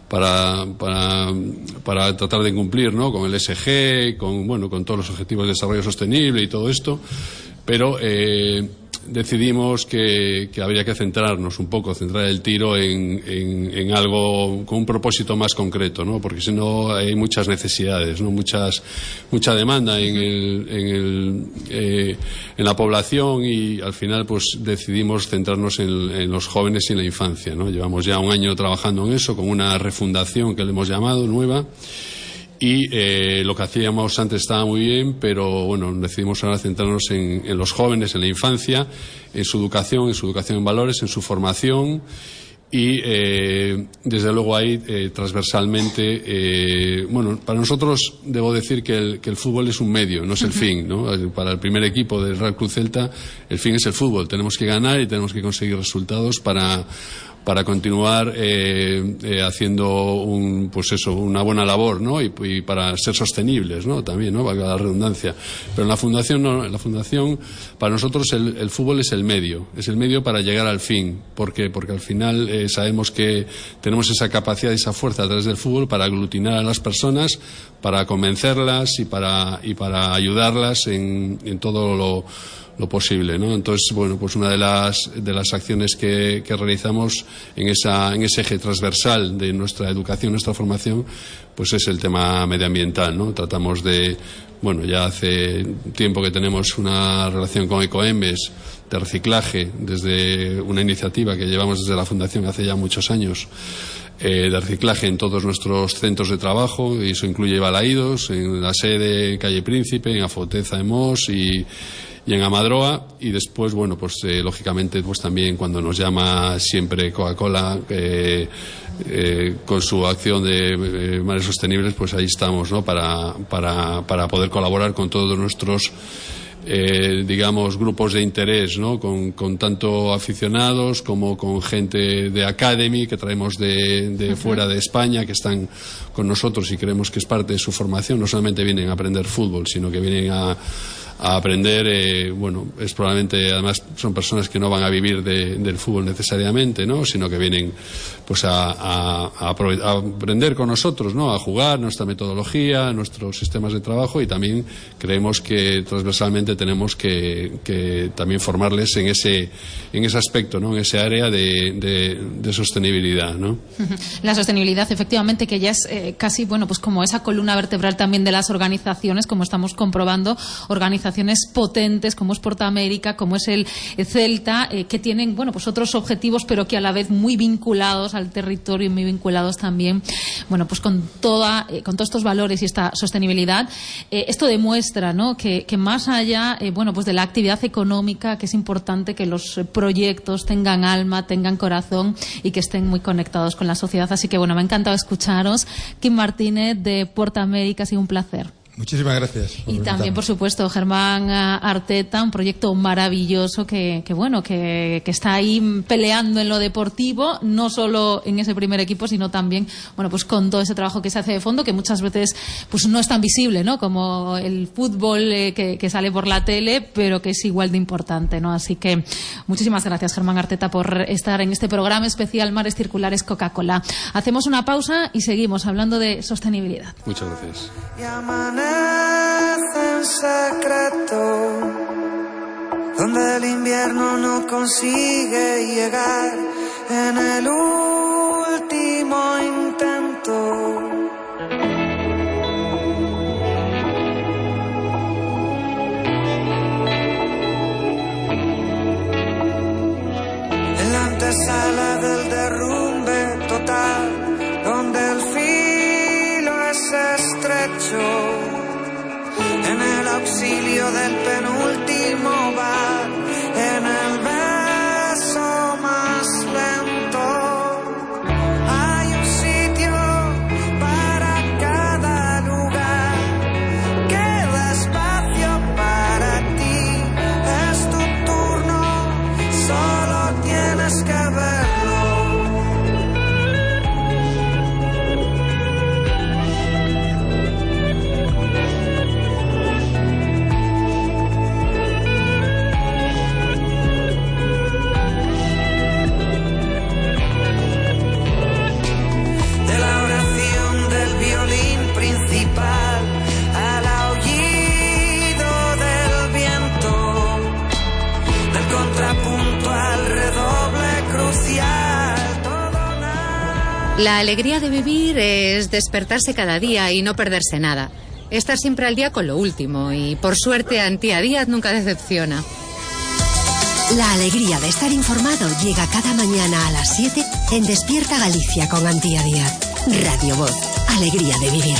tratar de cumplir, ¿no?, con el ESG, con todos los objetivos de desarrollo sostenible y todo esto, pero decidimos que habría que centrar el tiro en algo con un propósito más concreto, ¿no? Porque si no hay muchas necesidades, ¿no? Mucha demanda en la población, y al final pues decidimos centrarnos en los jóvenes y en la infancia, ¿no? Llevamos ya un año trabajando en eso con una refundación que le hemos llamado nueva. Y lo que hacíamos antes estaba muy bien, pero bueno, decidimos ahora centrarnos en los jóvenes, en la infancia, en su educación en valores, en su formación, y desde luego ahí transversalmente, para nosotros debo decir que el fútbol es un medio, no es el fin, ¿no? Para el primer equipo del Real Club Celta el fin es el fútbol. Tenemos que ganar y tenemos que conseguir resultados para continuar haciendo una buena labor, ¿no? Y para ser sostenibles, ¿no? También, ¿no?, valga la redundancia. Pero en la Fundación no, en la Fundación para nosotros el fútbol es el medio para llegar al fin. ¿Por qué? Porque al final sabemos que tenemos esa capacidad y esa fuerza a través del fútbol para aglutinar a las personas, para convencerlas y para ayudarlas en todo lo posible, ¿no? Entonces, pues una de las acciones que realizamos en ese eje transversal de nuestra educación, nuestra formación, pues es el tema medioambiental, ¿no? Tratamos ya hace tiempo que tenemos una relación con Ecoembes de reciclaje, desde una iniciativa que llevamos desde la Fundación hace ya muchos años, de reciclaje en todos nuestros centros de trabajo, y eso incluye Balaídos, en la sede Calle Príncipe, en Afoteza de Mos y en Amadroa, y después, lógicamente, pues también cuando nos llama siempre Coca-Cola con su acción de mares sostenibles, pues ahí estamos, ¿no?, para poder colaborar con todos nuestros digamos, grupos de interés, ¿no? Con tanto aficionados como con gente de academy que traemos de fuera de España, que están con nosotros y creemos que es parte de su formación. No solamente vienen a aprender fútbol, sino que vienen a aprender, bueno, es probablemente, además son personas que no van a vivir del fútbol necesariamente, ¿no? Sino que vienen pues a aprender con nosotros, ¿no? A jugar nuestra metodología, nuestros sistemas de trabajo, y también creemos que transversalmente tenemos que también formarles en ese aspecto, ¿no? En ese área de sostenibilidad, ¿no? La sostenibilidad, efectivamente, que ya es casi, bueno, pues como esa columna vertebral también de las organizaciones, como estamos comprobando, organizaciones potentes como es Portamérica, como es el Celta, que tienen, bueno, pues otros objetivos, pero que a la vez muy vinculados al territorio y muy vinculados también, bueno, pues con todos estos valores y esta sostenibilidad. Esto demuestra, ¿no?, que más allá, bueno, pues de la actividad económica, que es importante que los proyectos tengan alma, tengan corazón y que estén muy conectados con la sociedad. Así que, bueno, me ha encantado escucharos. Kim Martínez, de Portamérica, ha sido un placer. Muchísimas gracias. Y también, por supuesto, Germán Arteta, un proyecto maravilloso que está ahí peleando en lo deportivo, no solo en ese primer equipo, sino también, bueno, pues con todo ese trabajo que se hace de fondo, que muchas veces pues no es tan visible, ¿no?, como el fútbol que sale por la tele, pero que es igual de importante, ¿no? Así que muchísimas gracias, Germán Arteta, por estar en este programa especial Mares Circulares Coca-Cola. Hacemos una pausa y seguimos hablando de sostenibilidad. Muchas gracias. En secreto, donde el invierno no consigue llegar en el último intento. En la antesala del derrumbe total, donde el filo es estrecho. En el auxilio del penúltimo bar, en el beso más lento, hay un sitio para cada lugar, queda espacio para ti, es tu turno, solo tienes que verlo. Al aullido del viento, del contrapunto al redoble crucial. La alegría de vivir es despertarse cada día y no perderse nada. Estar siempre al día con lo último y, por suerte, Antía Díaz nunca decepciona. La alegría de estar informado llega cada mañana a las 7 en Despierta Galicia con Antía Díaz. Radio Voz, alegría de vivir.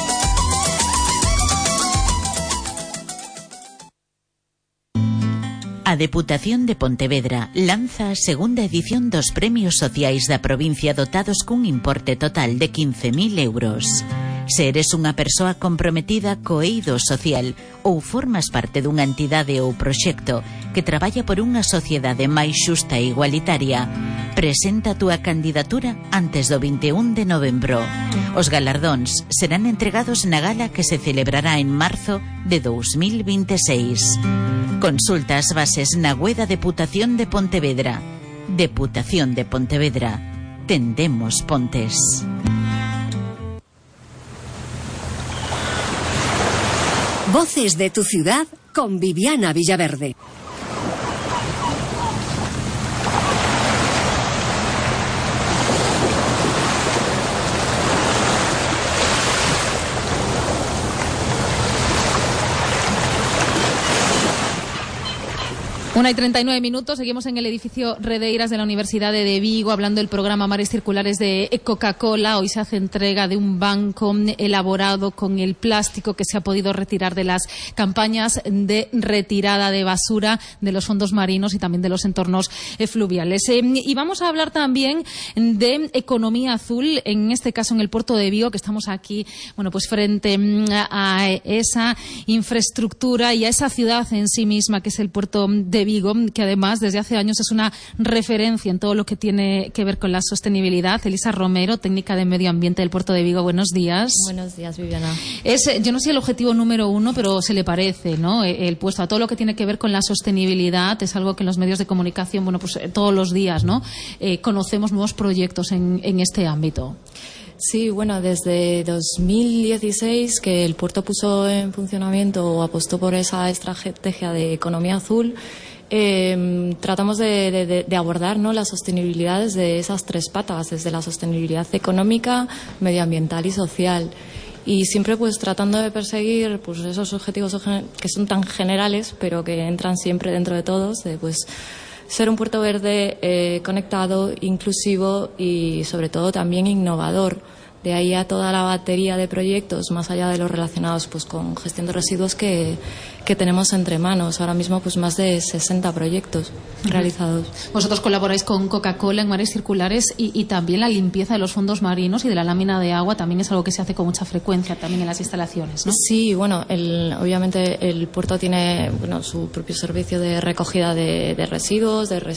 A Deputación de Pontevedra lanza a segunda edición dos premios sociais da provincia dotados cun importe total de 15.000 euros. Se eres unha persoa comprometida co eido social ou formas parte dunha entidade ou proxecto que traballa por unha sociedade máis xusta e igualitaria, presenta a túa candidatura antes do 21 de novembro. Os galardóns serán entregados na gala que se celebrará en marzo de 2026. Consulta as bases na web da Deputación de Pontevedra. Deputación de Pontevedra. Tendemos pontes. Voces de tu ciudad con Viviana Villaverde. 1:39, seguimos en el edificio Redeiras de la Universidad de Vigo hablando del programa Mares Circulares de Coca-Cola. Hoy se hace entrega de un banco elaborado con el plástico que se ha podido retirar de las campañas de retirada de basura de los fondos marinos y también de los entornos fluviales. Y vamos a hablar también de economía azul, en este caso en el puerto de Vigo, que estamos aquí, bueno, pues frente a esa infraestructura y a esa ciudad en sí misma que es el puerto de Vigo, que además desde hace años es una referencia en todo lo que tiene que ver con la sostenibilidad. Elisa Romero, técnica de medio ambiente del puerto de Vigo, buenos días. Buenos días, Viviana. Yo no sé el objetivo número 1, pero se le parece, ¿no? El puesto a todo lo que tiene que ver con la sostenibilidad es algo que en los medios de comunicación, bueno, pues todos los días, ¿no? Conocemos nuevos proyectos en este ámbito. Sí, bueno, desde 2016 que el puerto puso en funcionamiento o apostó por esa estrategia de economía azul, tratamos de abordar, ¿no?, las sostenibilidades de esas tres patas, desde la sostenibilidad económica, medioambiental y social. Y siempre pues tratando de perseguir pues esos objetivos que son tan generales, pero que entran siempre dentro de todos, de pues ser un puerto verde, conectado, inclusivo y sobre todo también innovador. De ahí a toda la batería de proyectos, más allá de los relacionados pues con gestión de residuos que tenemos entre manos. Ahora mismo pues más de 60 proyectos realizados. Vosotros colaboráis con Coca-Cola en Mares Circulares y también la limpieza de los fondos marinos y de la lámina de agua también es algo que se hace con mucha frecuencia también en las instalaciones, ¿no? Sí, bueno, obviamente el puerto tiene su propio servicio de recogida de residuos, de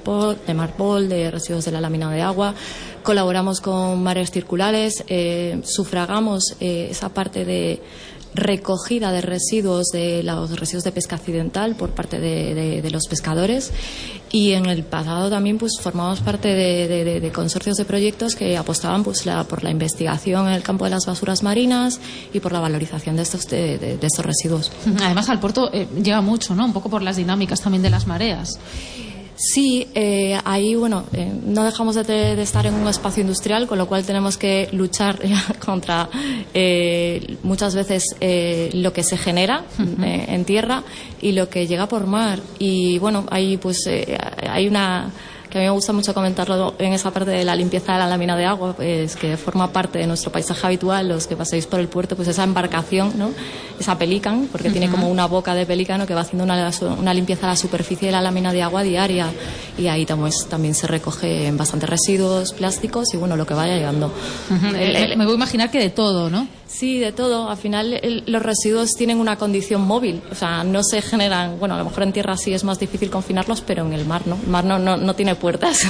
Marpol, de residuos de la lámina de agua. Colaboramos con Mares Circulares, sufragamos esa parte de recogida de residuos, de los residuos de pesca accidental por parte de los pescadores, y en el pasado también pues formamos parte de consorcios de proyectos que apostaban pues por la investigación en el campo de las basuras marinas y por la valorización de estos residuos. Además al puerto llega mucho, ¿no? Un poco por las dinámicas también de las mareas. Sí, ahí, no dejamos de estar en un espacio industrial, con lo cual tenemos que luchar contra muchas veces lo que se genera en tierra y lo que llega por mar. Y bueno, ahí pues hay una que a mí me gusta mucho comentarlo en esa parte de la limpieza de la lámina de agua, pues que forma parte de nuestro paisaje habitual. Los que paséis por el puerto, pues esa embarcación, ¿no?, esa Pelican, porque tiene como una boca de pelícano que va haciendo una limpieza a la superficie de la lámina de agua diaria, y ahí también se recogen bastantes residuos plásticos y bueno, lo que vaya llegando. Me voy a imaginar que de todo, ¿no? Sí, de todo. Al final los residuos tienen una condición móvil, o sea, no se generan, a lo mejor en tierra sí es más difícil confinarlos, pero en el mar no. El mar no tiene puertas.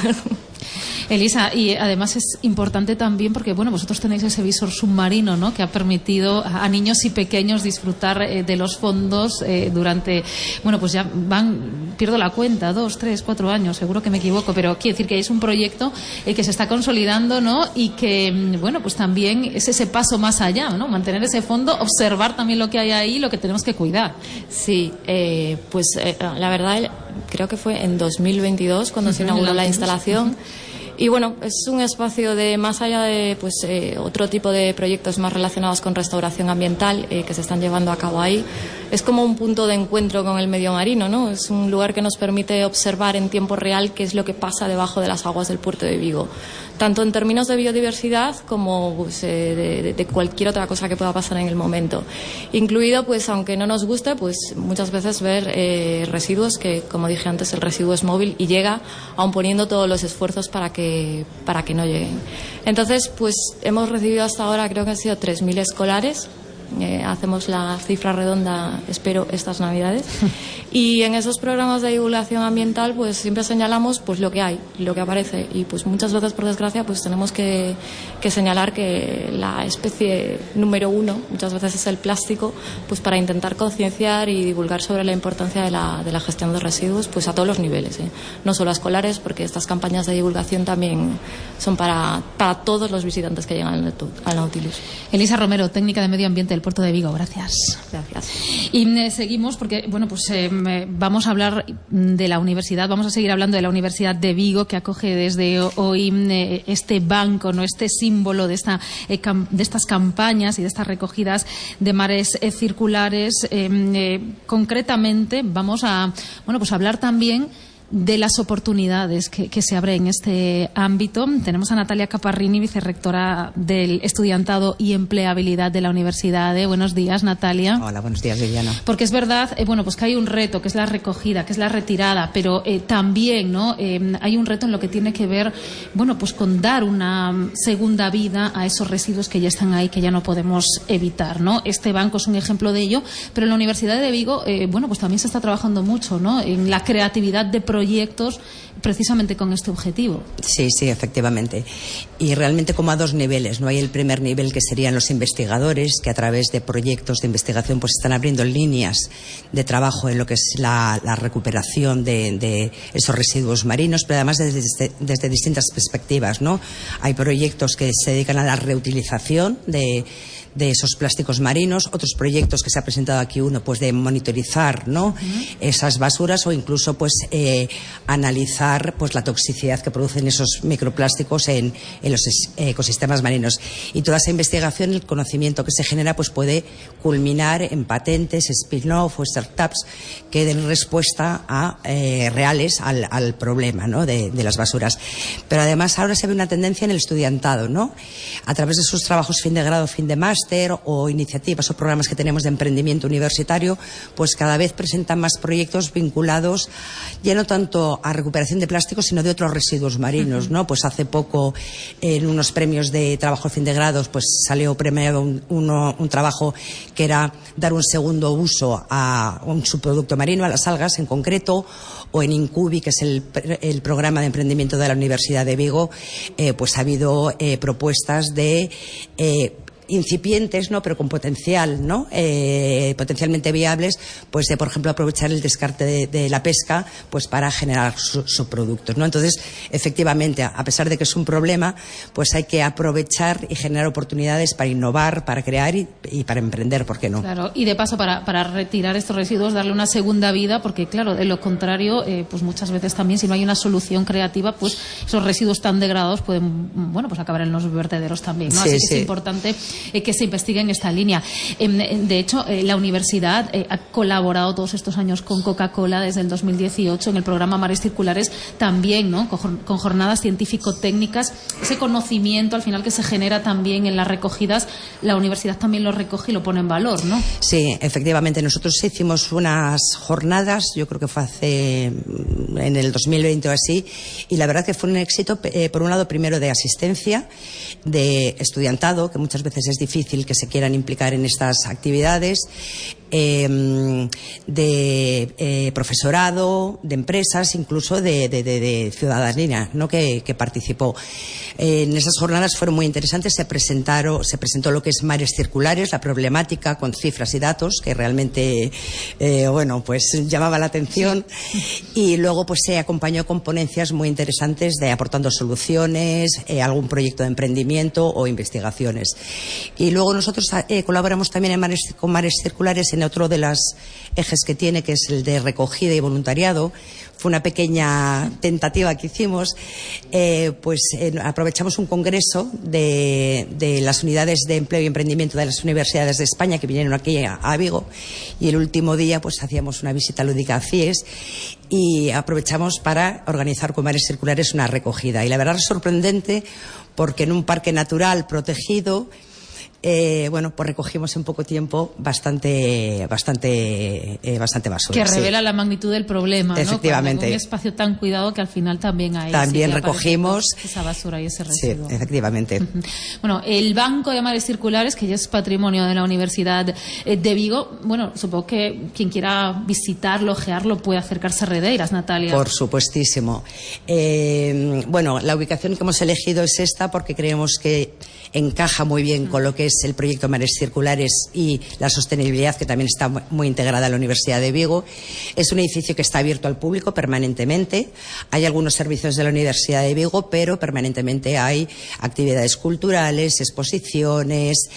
Elisa, y además es importante también porque, vosotros tenéis ese visor submarino, ¿no?, que ha permitido a niños y pequeños disfrutar de los fondos durante, pues ya pierdo la cuenta, 2, 3, 4 años, seguro que me equivoco, pero quiero decir que es un proyecto que se está consolidando, ¿no?, y que, pues también es ese paso más allá, ¿no?, mantener ese fondo, observar también lo que hay ahí, lo que tenemos que cuidar. Sí, la verdad creo que fue en 2022 cuando se inauguró la instalación. Y es un espacio de más allá de otro tipo de proyectos más relacionados con restauración ambiental que se están llevando a cabo ahí. Es como un punto de encuentro con el medio marino, ¿no? Es un lugar que nos permite observar en tiempo real qué es lo que pasa debajo de las aguas del puerto de Vigo, tanto en términos de biodiversidad como de cualquier otra cosa que pueda pasar en el momento. Incluido, aunque no nos guste, muchas veces ver residuos que, como dije antes, el residuo es móvil y llega aun poniendo todos los esfuerzos para que no lleguen. Entonces, hemos recibido hasta ahora, creo que han sido 3.000 escolares. Hacemos la cifra redonda, espero, estas Navidades. Y en esos programas de divulgación ambiental siempre señalamos lo que hay, lo que aparece, y muchas veces, por desgracia, tenemos que señalar que la especie número 1 muchas veces es el plástico, para intentar concienciar y divulgar sobre la importancia de la gestión de residuos a todos los niveles, no solo a escolares, porque estas campañas de divulgación también son para todos los visitantes que llegan al Nautilus. Elisa Romero, técnica de medio ambiente del puerto de Vigo. Gracias. Gracias. Y seguimos porque, bueno, pues vamos a hablar de la universidad, vamos a seguir hablando de la Universidad de Vigo, que acoge desde hoy este banco, ¿no? Este símbolo de estas campañas y de estas recogidas de mares circulares. Concretamente vamos a, bueno, pues hablar también de las oportunidades que se abren en este ámbito. Tenemos a Natalia Caparrini, vicerrectora del Estudiantado y Empleabilidad de la Universidad. Buenos días, Natalia. Hola, buenos días, Viviana. Porque es verdad, bueno, pues que hay un reto, que es la recogida, que es la retirada, pero también, ¿no? Hay un reto en lo que tiene que ver, bueno, pues con dar una segunda vida a esos residuos que ya están ahí, que ya no podemos evitar, ¿no? Este banco es un ejemplo de ello, pero en la Universidad de Vigo, bueno, pues también se está trabajando mucho, ¿no? En la creatividad de proyectos precisamente con este objetivo. Sí, efectivamente. Y realmente como a dos niveles, ¿no? Hay el primer nivel, que serían los investigadores, que a través de proyectos de investigación pues están abriendo líneas de trabajo en lo que es la recuperación de esos residuos marinos, pero además desde distintas perspectivas, ¿no? Hay proyectos que se dedican a la reutilización de esos plásticos marinos, otros proyectos que se ha presentado aquí, uno pues de monitorizar, ¿no? Esas basuras, o incluso pues analizar pues la toxicidad que producen esos microplásticos en los ecosistemas marinos. Y toda esa investigación, el conocimiento que se genera, pues puede culminar en patentes, spin-off o startups que den respuesta reales al problema, ¿no? de las basuras. Pero además ahora se ve una tendencia en el estudiantado, ¿no? A través de sus trabajos fin de grado, fin de máster, o iniciativas o programas que tenemos de emprendimiento universitario, pues cada vez presentan más proyectos vinculados ya no tanto a recuperación de plásticos, sino de otros residuos marinos, ¿no? Pues hace poco, en unos premios de trabajo fin de grados, pues salió premiado un trabajo que era dar un segundo uso a un subproducto marino, a las algas en concreto, o en Incubi, que es el programa de emprendimiento de la Universidad de Vigo, pues ha habido propuestas de incipientes, ¿no? Pero con potencial, ¿no? Potencialmente viables, pues de, por ejemplo, aprovechar el descarte de la pesca, pues para generar subproductos, ¿no? Entonces, efectivamente, a pesar de que es un problema, pues hay que aprovechar y generar oportunidades para innovar, para crear y para emprender, ¿por qué no? Claro, y de paso para retirar estos residuos, darle una segunda vida, porque claro, de lo contrario, pues muchas veces también, si no hay una solución creativa, pues esos residuos tan degradados pueden, bueno, pues acabar en los vertederos también, ¿no? Sí, así que es importante que se investigue en esta línea. De hecho, la universidad ha colaborado todos estos años con Coca-Cola desde el 2018 en el programa Mares Circulares, también, ¿no? Con jornadas científico-técnicas. Ese conocimiento al final que se genera también en las recogidas, la universidad también lo recoge y lo pone en valor, ¿no? Sí, efectivamente. Nosotros hicimos unas jornadas, yo creo que fue en el 2020 o así, y la verdad que fue un éxito, por un lado, primero de asistencia, de estudiantado, que muchas veces es difícil que se quieran implicar en estas actividades, de profesorado, de empresas, incluso de ciudadanía, ¿no? que participó. En esas jornadas fueron muy interesantes, se presentó lo que es Mares Circulares, la problemática con cifras y datos, que realmente bueno, pues llamaba la atención, y luego pues se acompañó con ponencias muy interesantes de aportando soluciones, algún proyecto de emprendimiento o investigaciones. Y luego nosotros colaboramos también con Mares Circulares en otro de los ejes que tiene, que es el de recogida y voluntariado. Fue una pequeña tentativa que hicimos, aprovechamos un congreso de las unidades de empleo y emprendimiento de las universidades de España que vinieron aquí a Vigo, y el último día pues hacíamos una visita lúdica a CIES y aprovechamos para organizar con Mares Circulares una recogida. Y la verdad es sorprendente, porque en un parque natural protegido, bueno, pues recogimos en poco tiempo bastante basura. Que revela la magnitud del problema, efectivamente, ¿no? Un espacio tan cuidado que al final también hay. También recogimos esa basura y ese residuo. Sí, efectivamente. Bueno, el Banco de Mares Circulares, que ya es patrimonio de la Universidad de Vigo, bueno, supongo que quien quiera visitarlo, ojearlo, puede acercarse a Redeiras, Natalia. Por supuestísimo. Bueno, la ubicación que hemos elegido es esta porque creemos que encaja muy bien con lo que es el proyecto Mares Circulares y la sostenibilidad, que también está muy integrada en la Universidad de Vigo. Es un edificio que está abierto al público permanentemente. Hay algunos servicios de la Universidad de Vigo, pero permanentemente hay actividades culturales, exposiciones,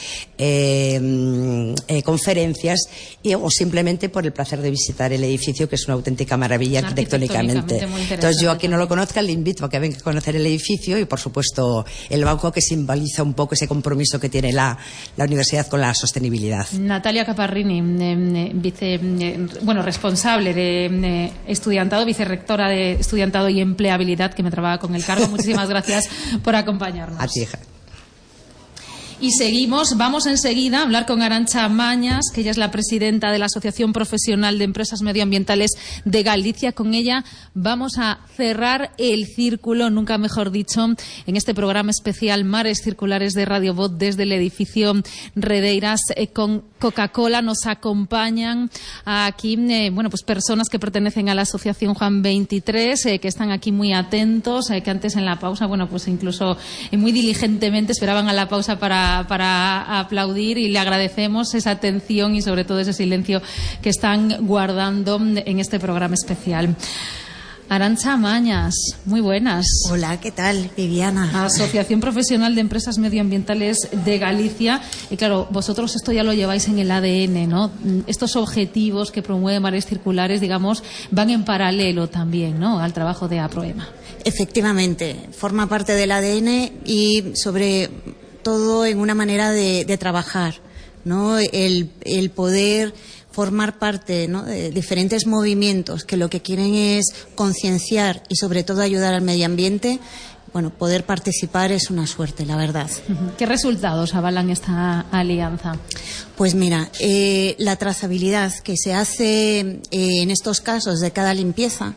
conferencias, o simplemente por el placer de visitar el edificio, que es una auténtica maravilla arquitectónicamente. Entonces, yo a quien no lo conozca le invito a que venga a conocer el edificio y, por supuesto, el banco, que simboliza un poco ese compromiso que tiene la universidad con la sostenibilidad. Natalia Caparrini, responsable de estudiantado, vicerrectora de estudiantado y empleabilidad, que me trabaja con el cargo. Muchísimas gracias por acompañarnos. A ti, hija. Y vamos enseguida a hablar con Arantxa Mañas, que ella es la presidenta de la Asociación Profesional de Empresas Medioambientales de Galicia. Con ella vamos a cerrar el círculo, nunca mejor dicho, en este programa especial Mares Circulares de Radio Voz desde el edificio Redeiras. Con Coca-Cola nos acompañan aquí, personas que pertenecen a la Asociación Juan 23, que están aquí muy atentos, que antes en la pausa, incluso muy diligentemente esperaban a la pausa para aplaudir, y le agradecemos esa atención y sobre todo ese silencio que están guardando en este programa especial. Arantxa Mañas, muy buenas. Hola, ¿qué tal, Viviana? Asociación Profesional de Empresas Medioambientales de Galicia. Y claro, vosotros esto ya lo lleváis en el ADN, ¿no? Estos objetivos que promueve Mares Circulares, digamos, van en paralelo también, ¿no?, al trabajo de APROEMA. Efectivamente, forma parte del ADN y sobre todo en una manera de trabajar, ¿no? El poder formar parte, ¿no?, de diferentes movimientos que lo que quieren es concienciar y sobre todo ayudar al medio ambiente. Poder participar es una suerte, la verdad. ¿Qué resultados avalan esta alianza? Pues mira, la trazabilidad que se hace en estos casos de cada limpieza,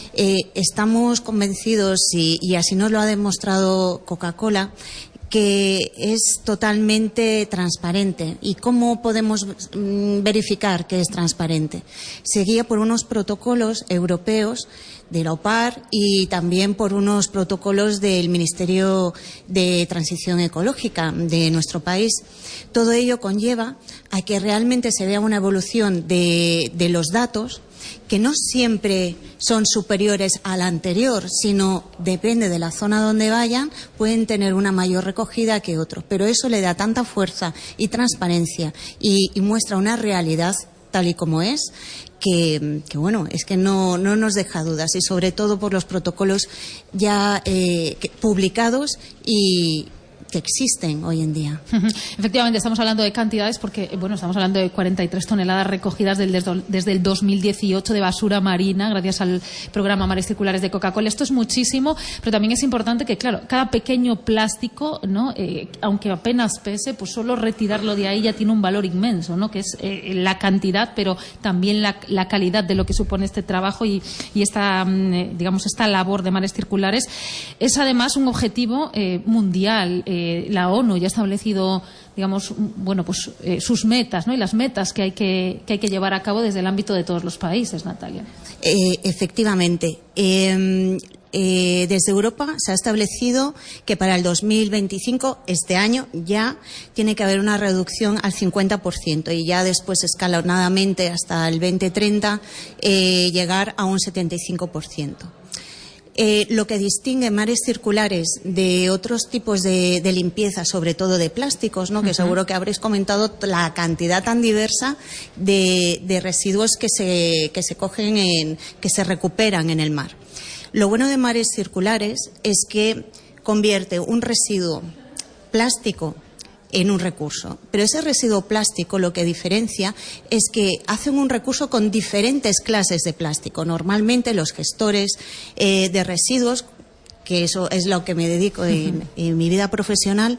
estamos convencidos, y así nos lo ha demostrado Coca-Cola, que es totalmente transparente. ¿Y cómo podemos verificar que es transparente? Se guía por unos protocolos europeos de la OPAR y también por unos protocolos del Ministerio de Transición Ecológica de nuestro país. Todo ello conlleva a que realmente se vea una evolución de los datos, que no siempre son superiores al anterior, sino depende de la zona donde vayan, pueden tener una mayor recogida que otros. Pero eso le da tanta fuerza y transparencia y muestra una realidad tal y como es, que es que no nos deja dudas, y sobre todo por los protocolos ya publicados y que existen hoy en día. Efectivamente, estamos hablando de cantidades porque, estamos hablando de 43 toneladas recogidas desde el 2018 de basura marina, gracias al programa Mares Circulares de Coca-Cola. Esto es muchísimo, pero también es importante que, claro, cada pequeño plástico, ¿no?, aunque apenas pese, pues solo retirarlo de ahí ya tiene un valor inmenso, ¿no?, que es la cantidad, pero también la calidad de lo que supone este trabajo y esta labor de Mares Circulares. Es además un objetivo mundial. La ONU ya ha establecido, sus metas, ¿no?, y las metas que hay que llevar a cabo desde el ámbito de todos los países, Natalia. Efectivamente. Desde Europa se ha establecido que para el 2025, este año, ya tiene que haber una reducción al 50% y ya después escalonadamente hasta el 2030 llegar a un 75%. Lo que distingue Mares Circulares de otros tipos de limpieza, sobre todo de plásticos, ¿no?, que seguro que habréis comentado la cantidad tan diversa de residuos que se cogen que se recuperan en el mar. Lo bueno de Mares Circulares es que convierte un residuo plástico en un recurso. Pero ese residuo plástico lo que diferencia es que hacen un recurso con diferentes clases de plástico. Normalmente los gestores de residuos, que eso es lo que me dedico en mi vida profesional,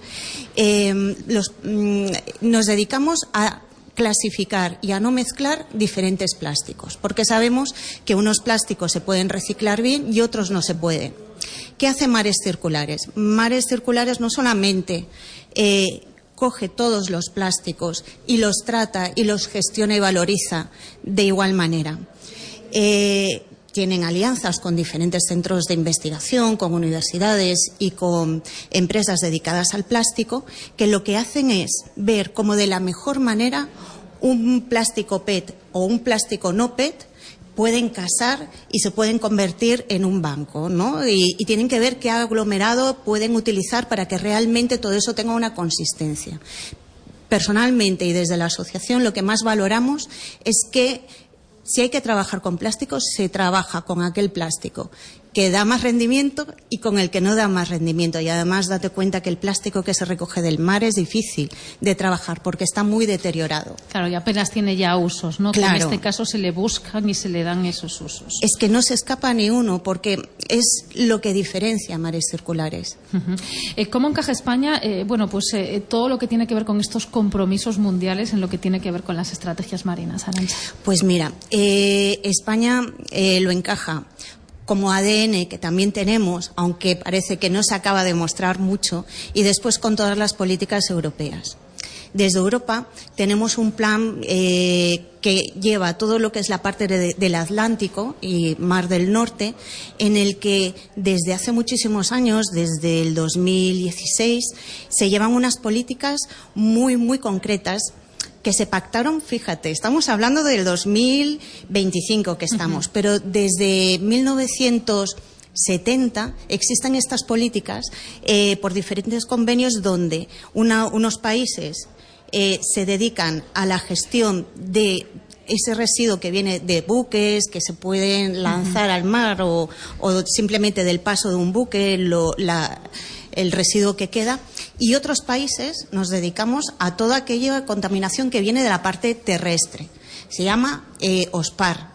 nos dedicamos a clasificar y a no mezclar diferentes plásticos, porque sabemos que unos plásticos se pueden reciclar bien y otros no se pueden. ¿Qué hace Mares Circulares? Mares Circulares no solamente coge todos los plásticos y los trata y los gestiona y valoriza de igual manera, tienen alianzas con diferentes centros de investigación, con universidades y con empresas dedicadas al plástico, que lo que hacen es ver cómo de la mejor manera un plástico PET o un plástico no PET pueden casar y se pueden convertir en un banco, ¿no? Y tienen que ver qué aglomerado pueden utilizar para que realmente todo eso tenga una consistencia. Personalmente y desde la asociación lo que más valoramos es que si hay que trabajar con plásticos, se trabaja con aquel plástico que da más rendimiento y con el que no da más rendimiento. Y además date cuenta que el plástico que se recoge del mar es difícil de trabajar porque está muy deteriorado. Claro, y apenas tiene ya usos, ¿no? Claro. Que en este caso se le buscan y se le dan esos usos. Es que no se escapa ni uno porque es lo que diferencia mares circulares. ¿Cómo encaja España, todo lo que tiene que ver con estos compromisos mundiales en lo que tiene que ver con las estrategias marinas, Arantxa? Pues mira, España lo encaja como ADN, que también tenemos, aunque parece que no se acaba de mostrar mucho, y después con todas las políticas europeas. Desde Europa tenemos un plan que lleva todo lo que es la parte del Atlántico y Mar del Norte, en el que desde hace muchísimos años, desde el 2016, se llevan unas políticas muy, muy concretas que se pactaron, fíjate, estamos hablando del 2025 que estamos, pero desde 1970 existen estas políticas por diferentes convenios donde unos países se dedican a la gestión de ese residuo que viene de buques, que se pueden lanzar al mar o simplemente del paso de un buque, el residuo que queda, y otros países nos dedicamos a toda aquella contaminación que viene de la parte terrestre. Se llama OSPAR.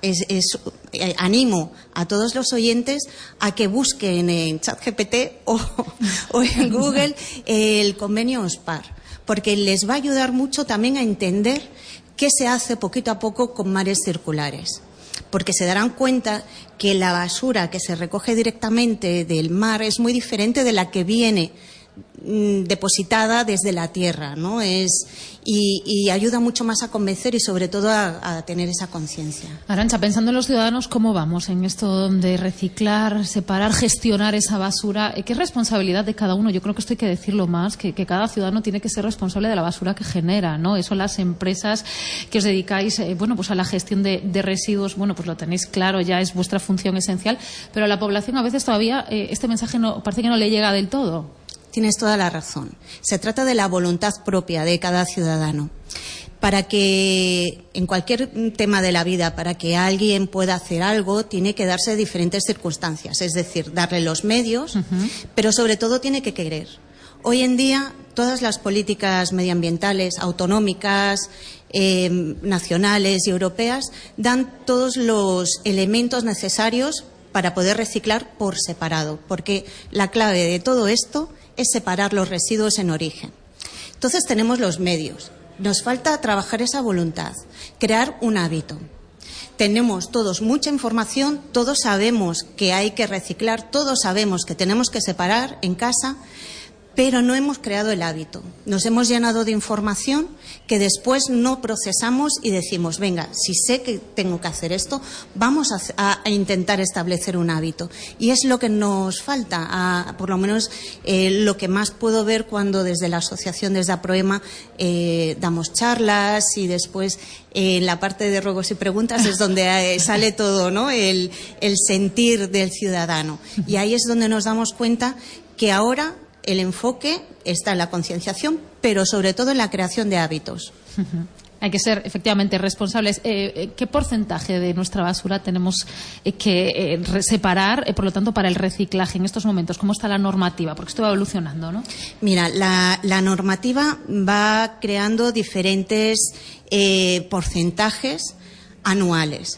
Animo a todos los oyentes a que busquen en ChatGPT o en Google el convenio OSPAR, porque les va a ayudar mucho también a entender qué se hace poquito a poco con mares circulares. Porque se darán cuenta que la basura que se recoge directamente del mar es muy diferente de la que viene depositada desde la tierra, ¿no? Y ayuda mucho más a convencer y sobre todo a tener esa conciencia. Arantxa, pensando en los ciudadanos, ¿cómo vamos en esto de reciclar, separar, gestionar esa basura? ¿Qué es responsabilidad de cada uno? Yo creo que esto hay que decirlo más, que cada ciudadano tiene que ser responsable de la basura que genera, ¿no? Eso las empresas que os dedicáis, a la gestión de residuos, pues lo tenéis claro, ya es vuestra función esencial, pero a la población a veces todavía este mensaje parece que no le llega del todo. Tienes toda la razón. Se trata de la voluntad propia de cada ciudadano. Para que, en cualquier tema de la vida, para que alguien pueda hacer algo, tiene que darse diferentes circunstancias. Es decir, darle los medios, pero sobre todo tiene que querer. Hoy en día, todas las políticas medioambientales, autonómicas, nacionales y europeas, dan todos los elementos necesarios para poder reciclar por separado. Porque la clave de todo esto es separar los residuos en origen. Entonces tenemos los medios. Nos falta trabajar esa voluntad, crear un hábito. Tenemos todos mucha información, todos sabemos que hay que reciclar, todos sabemos que tenemos que separar en casa, pero no hemos creado el hábito. Nos hemos llenado de información que después no procesamos y decimos, venga, si sé que tengo que hacer esto, vamos a intentar establecer un hábito. Y es lo que nos falta, por lo menos lo que más puedo ver cuando desde la asociación, desde APROEMA, damos charlas y después en la parte de ruegos y preguntas es donde sale todo, ¿no? El sentir del ciudadano. Y ahí es donde nos damos cuenta que ahora el enfoque está en la concienciación, pero sobre todo en la creación de hábitos. Hay que ser efectivamente responsables. ¿Qué porcentaje de nuestra basura tenemos que separar, por lo tanto, para el reciclaje en estos momentos? ¿Cómo está la normativa? Porque esto va evolucionando, ¿no? Mira, la normativa va creando diferentes porcentajes anuales.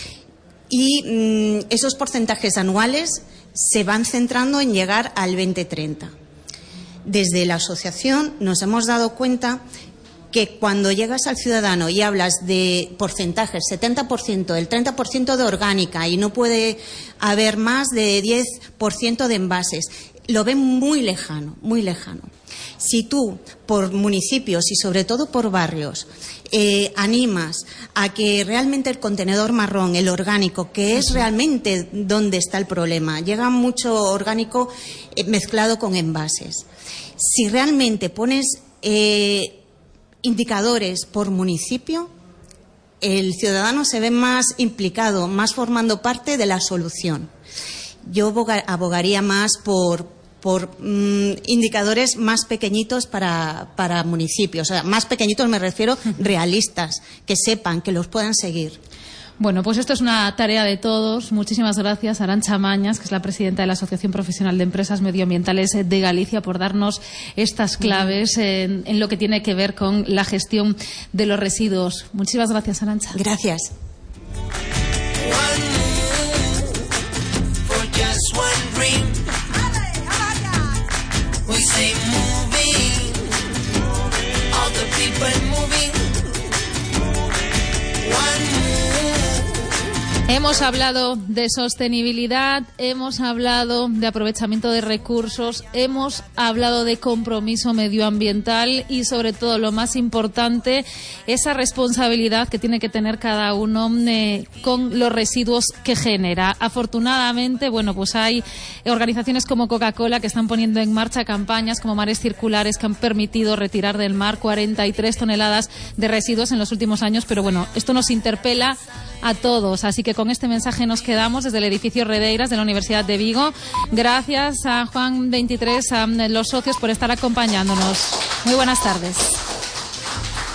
Y esos porcentajes anuales se van centrando en llegar al 2030. Desde la asociación nos hemos dado cuenta que cuando llegas al ciudadano y hablas de porcentajes, 70%, el 30% de orgánica y no puede haber más de 10% de envases, lo ven muy lejano, muy lejano. Si tú, por municipios y sobre todo por barrios, animas a que realmente el contenedor marrón, el orgánico, que es realmente donde está el problema, llega mucho orgánico mezclado con envases. Si realmente pones indicadores por municipio, el ciudadano se ve más implicado, más formando parte de la solución. Yo abogaría más por indicadores más pequeñitos para municipios. O sea, más pequeñitos me refiero realistas, que sepan, que los puedan seguir. Bueno, pues esto es una tarea de todos. Muchísimas gracias, Arantxa Mañas, que es la presidenta de la Asociación Profesional de Empresas Medioambientales de Galicia, por darnos estas claves en lo que tiene que ver con la gestión de los residuos. Muchísimas gracias, Arantxa. Gracias. Hemos hablado de sostenibilidad, hemos hablado de aprovechamiento de recursos, hemos hablado de compromiso medioambiental y, sobre todo, lo más importante, esa responsabilidad que tiene que tener cada uno con los residuos que genera. Afortunadamente, bueno, pues hay organizaciones como Coca-Cola que están poniendo en marcha campañas como Mares Circulares, que han permitido retirar del mar 43 toneladas de residuos en los últimos años, pero bueno, esto nos interpela a todos, así que con este mensaje nos quedamos desde el edificio Redeiras de la Universidad de Vigo. Gracias a Juan 23, a los socios, por estar acompañándonos. Muy buenas tardes.